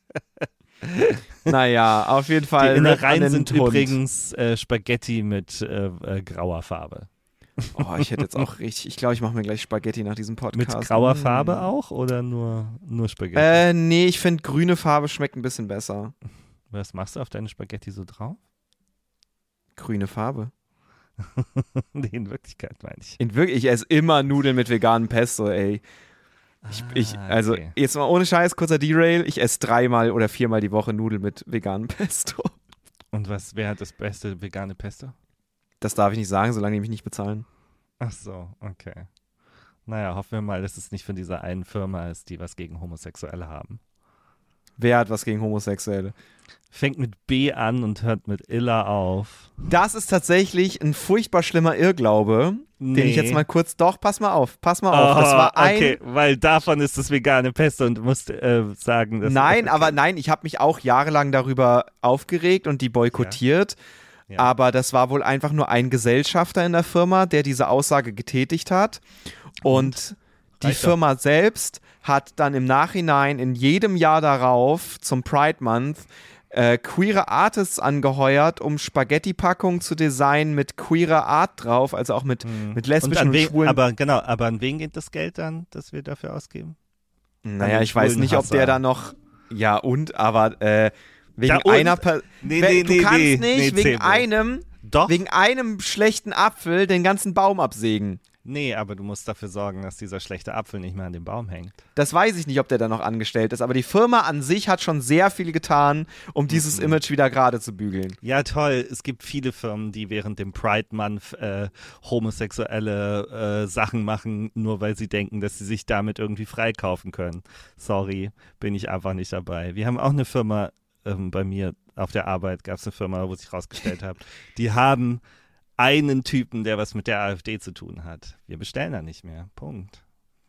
Speaker 2: Naja, auf jeden Fall.
Speaker 1: Die Innereien sind
Speaker 2: Hund.
Speaker 1: übrigens äh, Spaghetti mit äh, äh, grauer Farbe.
Speaker 2: Oh, ich hätte jetzt auch richtig, ich glaube, ich mache mir gleich Spaghetti nach diesem Podcast.
Speaker 1: Mit grauer
Speaker 2: mm.
Speaker 1: Farbe auch oder nur, nur Spaghetti?
Speaker 2: Äh, nee, ich finde grüne Farbe schmeckt ein bisschen besser.
Speaker 1: Was machst du auf deine Spaghetti so drauf?
Speaker 2: Grüne Farbe.
Speaker 1: Nee, in Wirklichkeit meine ich.
Speaker 2: In wirklich, ich esse immer Nudeln mit veganem Pesto, ey. Ich,
Speaker 1: Ah,
Speaker 2: ich, also,
Speaker 1: okay.
Speaker 2: jetzt mal ohne Scheiß, kurzer Derail. Ich esse dreimal oder viermal die Woche Nudeln mit veganem Pesto.
Speaker 1: Und was, wer hat das beste vegane Pesto?
Speaker 2: Das darf ich nicht sagen, solange die mich nicht bezahlen.
Speaker 1: Ach so, okay. Naja, hoffen wir mal, dass es nicht von dieser einen Firma ist, die was gegen Homosexuelle haben.
Speaker 2: Wer hat was gegen Homosexuelle?
Speaker 1: Fängt mit B an und hört mit Illa auf.
Speaker 2: Das ist tatsächlich ein furchtbar schlimmer Irrglaube,
Speaker 1: Nee.
Speaker 2: den ich jetzt mal kurz, doch, pass mal auf, pass mal auf. Das war ein,
Speaker 1: okay, weil davon ist das vegane Pesto und du musst äh, sagen, dass
Speaker 2: nein,
Speaker 1: okay.
Speaker 2: aber nein, ich habe mich auch jahrelang darüber aufgeregt und die boykottiert.
Speaker 1: Ja.
Speaker 2: Aber das war wohl einfach nur ein Gesellschafter in der Firma, der diese Aussage getätigt hat. Und die
Speaker 1: Reicht
Speaker 2: Firma selbst hat dann im Nachhinein in jedem Jahr darauf zum Pride Month äh, queere Artists angeheuert, um Spaghetti-Packungen zu designen mit queerer Art drauf, also auch mit,
Speaker 1: Hm.
Speaker 2: mit
Speaker 1: Und
Speaker 2: lesbischen
Speaker 1: an
Speaker 2: und,
Speaker 1: wen,
Speaker 2: schwulen.
Speaker 1: aber genau, aber an wen geht das Geld dann, das wir dafür ausgeben?
Speaker 2: Naja,
Speaker 1: den
Speaker 2: ich weiß
Speaker 1: schwulen
Speaker 2: nicht, ob der
Speaker 1: Hasser.
Speaker 2: da noch, ja und, aber äh, wegen
Speaker 1: Ja, und?
Speaker 2: einer Per-
Speaker 1: Nee,
Speaker 2: Wenn-
Speaker 1: nee,
Speaker 2: du
Speaker 1: nee,
Speaker 2: kannst
Speaker 1: nee,
Speaker 2: nicht
Speaker 1: nee,
Speaker 2: wegen
Speaker 1: Zebo.
Speaker 2: einem
Speaker 1: Doch.
Speaker 2: wegen einem schlechten Apfel den ganzen Baum absägen.
Speaker 1: Nee, aber du musst dafür sorgen, dass dieser schlechte Apfel nicht mehr an dem Baum hängt.
Speaker 2: Das weiß ich nicht, ob der da noch angestellt ist, aber die Firma an sich hat schon sehr viel getan, um dieses
Speaker 1: Mhm.
Speaker 2: Image wieder gerade zu bügeln.
Speaker 1: Ja, toll. Es gibt viele Firmen, die während dem Pride Month äh, homosexuelle äh, Sachen machen, nur weil sie denken, dass sie sich damit irgendwie freikaufen können. Sorry, bin ich einfach nicht dabei. Wir haben auch eine Firma ähm, bei mir auf der Arbeit, gab es eine Firma, wo sich rausgestellt hat, die haben einen Typen, der was mit der AfD zu tun hat. Wir bestellen da nicht mehr. Punkt.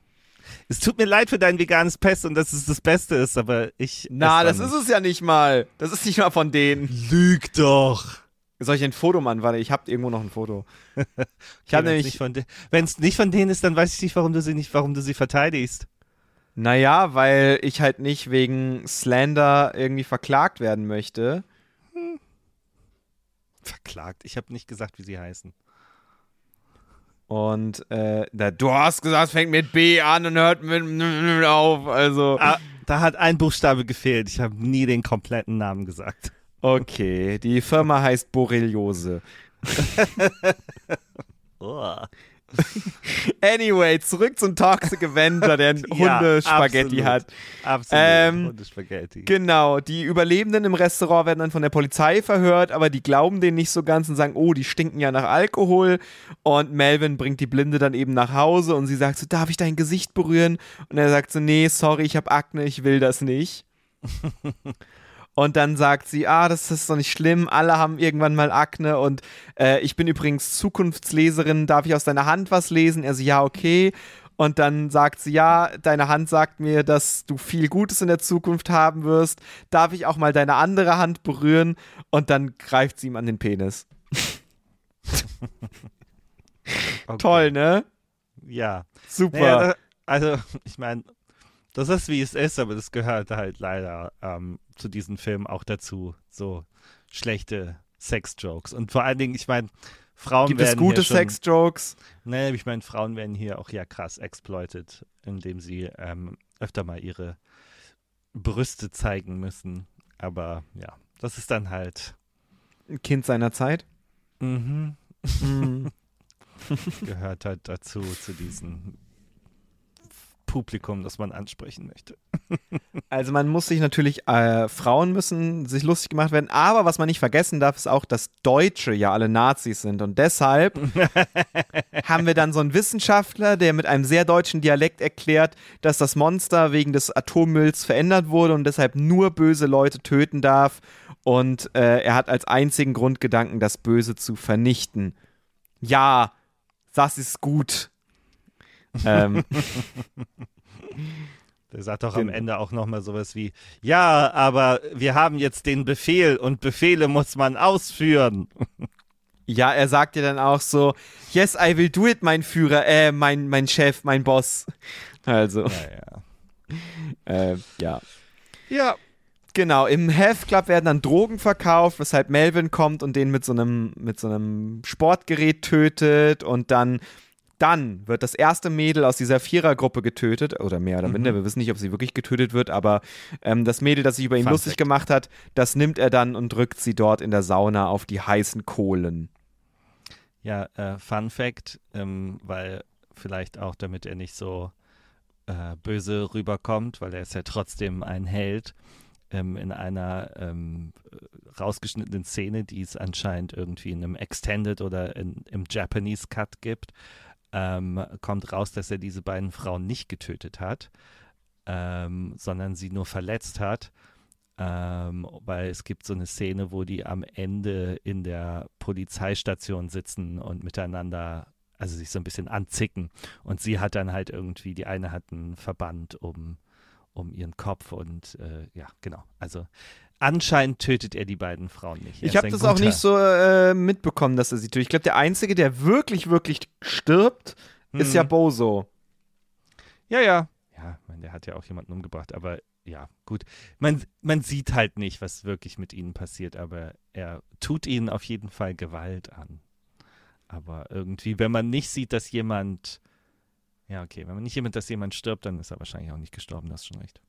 Speaker 1: Es tut mir leid für dein veganes Pest und dass es das Beste ist, aber ich.
Speaker 2: Na,
Speaker 1: esse
Speaker 2: das
Speaker 1: da
Speaker 2: ist
Speaker 1: nicht.
Speaker 2: es ja nicht mal. Das ist nicht mal von denen.
Speaker 1: Lüg doch.
Speaker 2: Soll ich ein Foto machen? Warte, ich habe irgendwo noch ein Foto. Ich
Speaker 1: Okay,
Speaker 2: habe
Speaker 1: wenn's
Speaker 2: nämlich,
Speaker 1: nicht von de- wenn's nicht von denen ist, dann weiß ich nicht, warum du sie nicht, warum du sie verteidigst.
Speaker 2: naja, weil ich halt nicht wegen Slander irgendwie verklagt werden möchte.
Speaker 1: Verklagt. Ich habe nicht gesagt, wie sie heißen.
Speaker 2: Und äh, na, du hast gesagt, es fängt mit B an und hört mit N auf. Also,
Speaker 1: Ah, da hat ein Buchstabe gefehlt. Ich habe nie den kompletten Namen gesagt.
Speaker 2: okay. Die Firma heißt Borreliose.
Speaker 1: Oh.
Speaker 2: Anyway, zurück zum Toxic Avenger, der
Speaker 1: Ja,
Speaker 2: Hundespaghetti
Speaker 1: absolut.
Speaker 2: hat.
Speaker 1: Absolut.
Speaker 2: Ähm,
Speaker 1: Hundespaghetti.
Speaker 2: Genau, die Überlebenden im Restaurant werden dann von der Polizei verhört, aber die glauben denen nicht so ganz und sagen, oh, die stinken ja nach Alkohol. Und Melvin bringt die Blinde dann eben nach Hause und sie sagt so, darf ich dein Gesicht berühren? Und er sagt so, nee, sorry, ich habe Akne, ich will das nicht. Und dann sagt sie, ah, das ist doch nicht schlimm, alle haben irgendwann mal Akne und äh, ich bin übrigens Zukunftsleserin, darf ich aus deiner Hand was lesen? Er so, ja, okay. Und dann sagt sie, ja, deine Hand sagt mir, dass du viel Gutes in der Zukunft haben wirst. Darf ich auch mal deine andere Hand berühren? Und dann greift sie ihm an den Penis.
Speaker 1: Okay.
Speaker 2: Toll, ne?
Speaker 1: Ja.
Speaker 2: Super.
Speaker 1: Naja, da, also, ich meine, das ist, wie es ist, aber das gehört halt leider ähm, zu diesen Filmen auch dazu. So schlechte Sex-Jokes. Und vor allen Dingen, ich meine, Frauen
Speaker 2: Gibt
Speaker 1: werden
Speaker 2: es gute
Speaker 1: hier schon,
Speaker 2: Sex-Jokes?
Speaker 1: Ne, ich meine, Frauen werden hier auch ja krass exploited, indem sie ähm, öfter mal ihre Brüste zeigen müssen. Aber ja, das ist dann halt.
Speaker 2: Ein Kind seiner Zeit?
Speaker 1: Mhm.
Speaker 2: Mhm.
Speaker 1: Gehört halt dazu, zu diesem Publikum, das man ansprechen möchte.
Speaker 2: Also man muss sich natürlich, äh, Frauen müssen sich lustig gemacht werden, aber was man nicht vergessen darf, ist auch, dass Deutsche ja alle Nazis sind und deshalb haben wir dann so einen Wissenschaftler, der mit einem sehr deutschen Dialekt erklärt, dass das Monster wegen des Atommülls verändert wurde und deshalb nur böse Leute töten darf und äh, er hat als einzigen Grundgedanken, das Böse zu vernichten. Ja, das ist gut. ähm,
Speaker 1: Der sagt doch
Speaker 2: Den-
Speaker 1: am Ende auch nochmal sowas wie, ja, aber wir haben jetzt den Befehl und Befehle muss man ausführen.
Speaker 2: Ja, er sagt ja dann auch so, yes, I will do it, mein Führer, äh, mein, mein Chef, mein Boss. Also,
Speaker 1: Ja, ja.
Speaker 2: äh, ja.
Speaker 1: Ja,
Speaker 2: Genau, im Health Club werden dann Drogen verkauft, weshalb Melvin kommt und den mit so einem, mit so einem Sportgerät tötet und dann, dann wird das erste Mädel aus dieser Vierergruppe getötet, oder mehr oder minder,
Speaker 1: Mhm.
Speaker 2: wir wissen nicht, ob sie wirklich getötet wird, aber ähm, das Mädel, das sich über ihn
Speaker 1: Fun
Speaker 2: lustig
Speaker 1: Fact.
Speaker 2: gemacht hat, das nimmt er dann und drückt sie dort in der Sauna auf die heißen Kohlen.
Speaker 1: Ja, äh, Fun Fact, ähm, weil vielleicht auch, damit er nicht so äh, böse rüberkommt, weil er ist ja trotzdem ein Held, ähm, in einer ähm, rausgeschnittenen Szene, die es anscheinend irgendwie in einem Extended oder in, im Japanese Cut gibt, ähm, kommt raus, dass er diese beiden Frauen nicht getötet hat, ähm, sondern sie nur verletzt hat. Ähm, weil es gibt so eine Szene, wo die am Ende in der Polizeistation sitzen und miteinander, also sich so ein bisschen anzicken. Und sie hat dann halt irgendwie, die eine hat einen Verband um, um ihren Kopf und äh, ja, genau. Also anscheinend tötet er die beiden Frauen nicht. Er
Speaker 2: Ich
Speaker 1: ist
Speaker 2: habe
Speaker 1: ein
Speaker 2: das auch
Speaker 1: guter-
Speaker 2: nicht so äh, mitbekommen, dass er sie tötet. Ich glaube, der Einzige, der wirklich, wirklich stirbt, ist
Speaker 1: Mhm.
Speaker 2: ja Bozo.
Speaker 1: Ja, ja. Ja, ich meine, der hat ja auch jemanden umgebracht, aber ja, gut. Man, man sieht halt nicht, was wirklich mit ihnen passiert, aber er tut ihnen auf jeden Fall Gewalt an. Aber irgendwie, wenn man nicht sieht, dass jemand, ja, okay, wenn man nicht jemand, dass jemand stirbt, dann ist er wahrscheinlich auch nicht gestorben, das ist schon recht.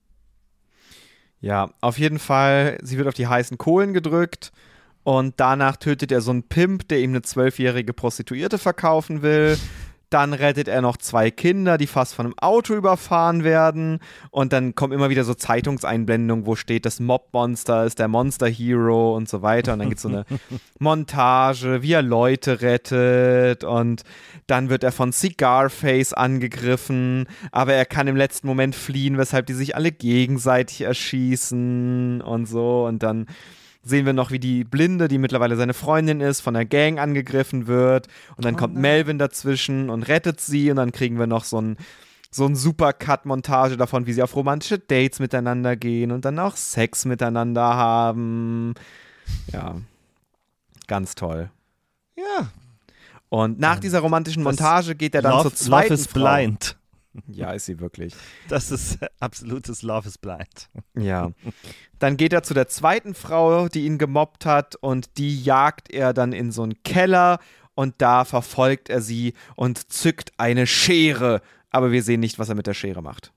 Speaker 2: Ja, auf jeden Fall, sie wird auf die heißen Kohlen gedrückt und danach tötet er so einen Pimp, der ihm eine zwölfjährige Prostituierte verkaufen will. Dann rettet er noch zwei Kinder, die fast von einem Auto überfahren werden. Und dann kommen immer wieder so Zeitungseinblendungen, wo steht, das Mob-Monster ist der Monster-Hero und so weiter. Und dann gibt es so eine Montage, wie er Leute rettet. Und dann wird er von Cigarface angegriffen. Aber er kann im letzten Moment fliehen, weshalb die sich alle gegenseitig erschießen und so. Und dann sehen wir noch, wie die Blinde, die mittlerweile seine Freundin ist, von der Gang angegriffen wird. Und dann
Speaker 1: Oh
Speaker 2: kommt
Speaker 1: nein.
Speaker 2: Melvin dazwischen und rettet sie. Und dann kriegen wir noch so ein, so ein Super-Cut-Montage davon, wie sie auf romantische Dates miteinander gehen und dann auch Sex miteinander haben. Ja, ganz toll.
Speaker 1: Ja.
Speaker 2: Und nach
Speaker 1: Ähm,
Speaker 2: dieser romantischen
Speaker 1: das
Speaker 2: Montage geht er dann
Speaker 1: Love,
Speaker 2: zur zweiten
Speaker 1: Love is
Speaker 2: Frau.
Speaker 1: blind.
Speaker 2: Ja, ist sie wirklich.
Speaker 1: Das ist absolutes Love is blind.
Speaker 2: Ja. Dann geht er zu der zweiten Frau, die ihn gemobbt hat, und die jagt er dann in so einen Keller und da verfolgt er sie und zückt eine Schere. Aber wir sehen nicht, was er mit der Schere macht.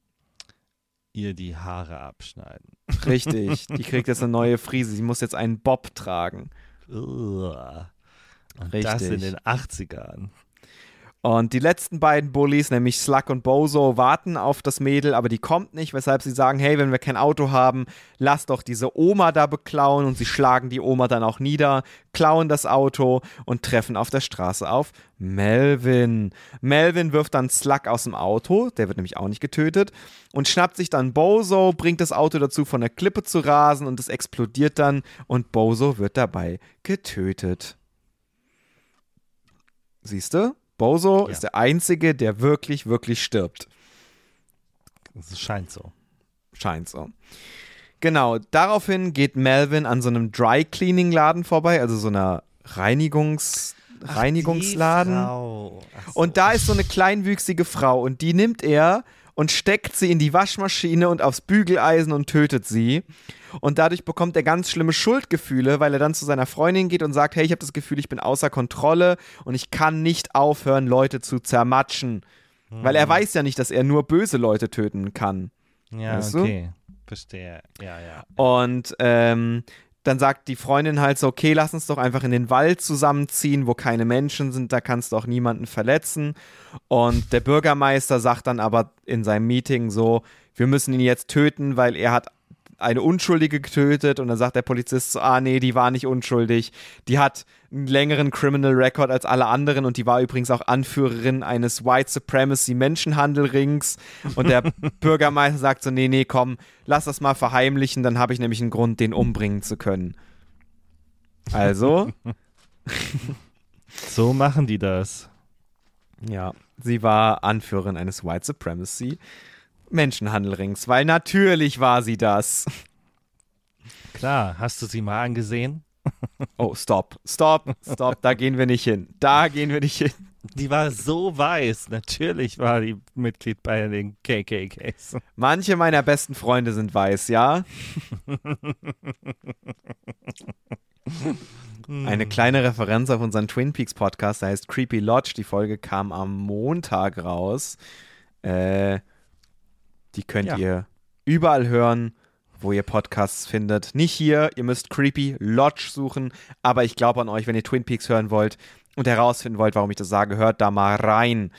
Speaker 1: Ihr die Haare abschneiden.
Speaker 2: Richtig, die kriegt jetzt eine neue Frise. Sie muss jetzt einen Bob tragen.
Speaker 1: Uah. Und
Speaker 2: Richtig.
Speaker 1: das in den achtzigern.
Speaker 2: Und die letzten beiden Bullies, nämlich Slug und Bozo, warten auf das Mädel, aber die kommt nicht, weshalb sie sagen, hey, wenn wir kein Auto haben, lass doch diese Oma da beklauen, und sie schlagen die Oma dann auch nieder, klauen das Auto und treffen auf der Straße auf Melvin. Melvin wirft dann Slug aus dem Auto, der wird nämlich auch nicht getötet, und schnappt sich dann Bozo, bringt das Auto dazu, von der Klippe zu rasen, und es explodiert dann und Bozo wird dabei getötet. Siehst du? Bozo
Speaker 1: Ja.
Speaker 2: ist der Einzige, der wirklich, wirklich stirbt.
Speaker 1: Es scheint so.
Speaker 2: Scheint so. Genau, daraufhin geht Melvin an so einem Dry-Cleaning-Laden vorbei, also so einer Reinigungs... Reinigungsladen.
Speaker 1: Ach, die Frau. Ach so.
Speaker 2: Und da ist so eine kleinwüchsige Frau und die nimmt er und steckt sie in die Waschmaschine und aufs Bügeleisen und tötet sie. Und dadurch bekommt er ganz schlimme Schuldgefühle, weil er dann zu seiner Freundin geht und sagt, hey, ich habe das Gefühl, ich bin außer Kontrolle und ich kann nicht aufhören, Leute zu zermatschen. Hm. Weil er weiß ja nicht, dass er nur böse Leute töten kann.
Speaker 1: Ja,
Speaker 2: weißt
Speaker 1: okay. Du? Verstehe. Ja, ja.
Speaker 2: Und ähm, dann sagt die Freundin halt so, okay, lass uns doch einfach in den Wald zusammenziehen, wo keine Menschen sind, da kannst du auch niemanden verletzen. Und der Bürgermeister sagt dann aber in seinem Meeting so, wir müssen ihn jetzt töten, weil er hat eine Unschuldige getötet. Und dann sagt der Polizist so, ah nee, die war nicht unschuldig. Die hat einen längeren Criminal Record als alle anderen und die war übrigens auch Anführerin eines White Supremacy Menschenhandelrings. Und der Bürgermeister sagt so, nee, nee, komm, lass das mal verheimlichen, dann habe ich nämlich einen Grund, den umbringen zu können. Also.
Speaker 1: So machen die das.
Speaker 2: Ja, sie war Anführerin eines White Supremacy Menschenhandelrings, weil natürlich war sie das.
Speaker 1: Klar, hast du sie mal angesehen?
Speaker 2: Oh, stopp, stopp, stopp, da gehen wir nicht hin. Da gehen wir nicht hin.
Speaker 1: Die war so weiß. Natürlich war die Mitglied bei den K K Ks.
Speaker 2: Manche meiner besten Freunde sind weiß, ja? Eine kleine Referenz auf unseren Twin Peaks Podcast, der heißt Creepy Lodge. Die Folge kam am Montag raus. Äh, die könnt
Speaker 1: Ja.
Speaker 2: ihr überall hören, wo ihr Podcasts findet. Nicht hier, ihr müsst Creepy Lodge suchen, aber ich glaube an euch, wenn ihr Twin Peaks hören wollt und herausfinden wollt, warum ich das sage, hört da mal rein.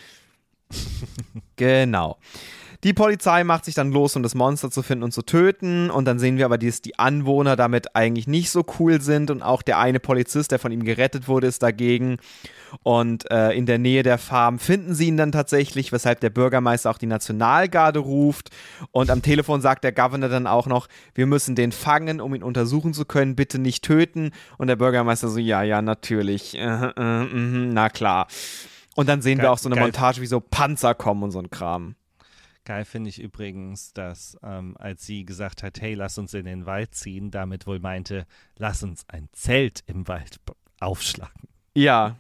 Speaker 2: Genau. Die Polizei macht sich dann los, um das Monster zu finden und zu töten. Und dann sehen wir aber, dass die Anwohner damit eigentlich nicht so cool sind. Und auch der eine Polizist, der von ihm gerettet wurde, ist dagegen. Und äh, in der Nähe der Farm finden sie ihn dann tatsächlich, weshalb der Bürgermeister auch die Nationalgarde ruft. Und am Telefon sagt der Governor dann auch noch, wir müssen den fangen, um ihn untersuchen zu können. Bitte nicht töten. Und der Bürgermeister so, ja, ja, natürlich. Äh, äh, äh, na klar. Und dann sehen
Speaker 1: Geil,
Speaker 2: wir auch so eine
Speaker 1: geil.
Speaker 2: Montage, wie so Panzer kommen und so ein Kram.
Speaker 1: Geil finde ich übrigens, dass ähm, als sie gesagt hat, hey, lass uns in den Wald ziehen, damit wohl meinte, lass uns ein Zelt im Wald b- aufschlagen.
Speaker 2: Ja,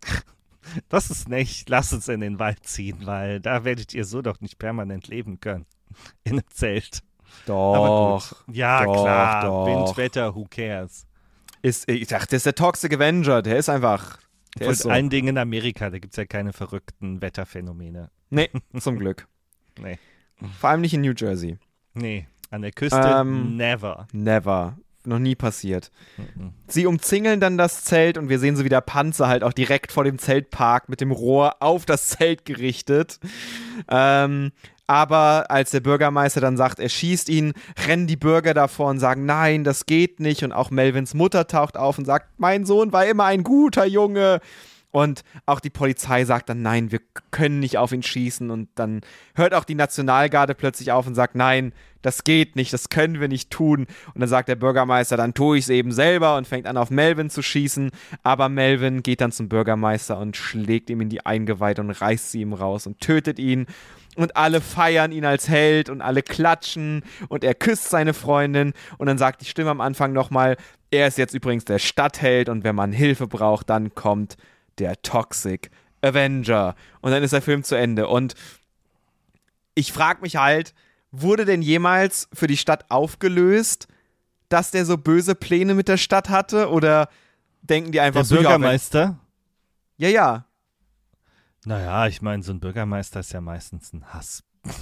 Speaker 1: Das ist nicht, lass uns in den Wald ziehen, weil da werdet ihr so doch nicht permanent leben können. In einem Zelt. Aber
Speaker 2: doch.
Speaker 1: gut. Ja,
Speaker 2: doch,
Speaker 1: klar.
Speaker 2: doch.
Speaker 1: Wind, Wetter, who cares?
Speaker 2: Ist, ich dachte, das ist der Toxic Avenger. Der ist einfach. Der
Speaker 1: Vor
Speaker 2: ist so.
Speaker 1: allen Dingen in Amerika, da gibt es ja keine verrückten Wetterphänomene.
Speaker 2: Nee, zum Glück.
Speaker 1: Nee.
Speaker 2: Vor allem nicht in New Jersey.
Speaker 1: Nee, an der Küste
Speaker 2: Ähm,
Speaker 1: never.
Speaker 2: Never. Noch nie passiert.
Speaker 1: Mhm.
Speaker 2: Sie umzingeln dann das Zelt und wir sehen so, wie der Panzer halt auch direkt vor dem Zelt parkt, mit dem Rohr auf das Zelt gerichtet. Ähm, aber als der Bürgermeister dann sagt, er schießt ihn, rennen die Bürger davor und sagen, nein, das geht nicht. Und auch Melvins Mutter taucht auf und sagt, mein Sohn war immer ein guter Junge. Und auch die Polizei sagt dann, nein, wir können nicht auf ihn schießen. Und dann hört auch die Nationalgarde plötzlich auf und sagt, nein, das geht nicht, das können wir nicht tun. Und dann sagt der Bürgermeister, dann tue ich es eben selber und fängt an, auf Melvin zu schießen. Aber Melvin geht dann zum Bürgermeister und schlägt ihm in die Eingeweide und reißt sie ihm raus und tötet ihn. Und alle feiern ihn als Held und alle klatschen und er küsst seine Freundin. Und dann sagt die Stimme am Anfang nochmal, er ist jetzt übrigens der Stadtheld und wenn man Hilfe braucht, dann kommt der Toxic Avenger. Und dann ist der Film zu Ende. Und ich frage mich halt, wurde denn jemals für die Stadt aufgelöst, dass der so böse Pläne mit der Stadt hatte? Oder denken die einfach
Speaker 1: Der
Speaker 2: so, ja, wenn-
Speaker 1: Bürgermeister?
Speaker 2: Ja, ja.
Speaker 1: Naja, ich meine, so ein Bürgermeister ist ja meistens ein Hass.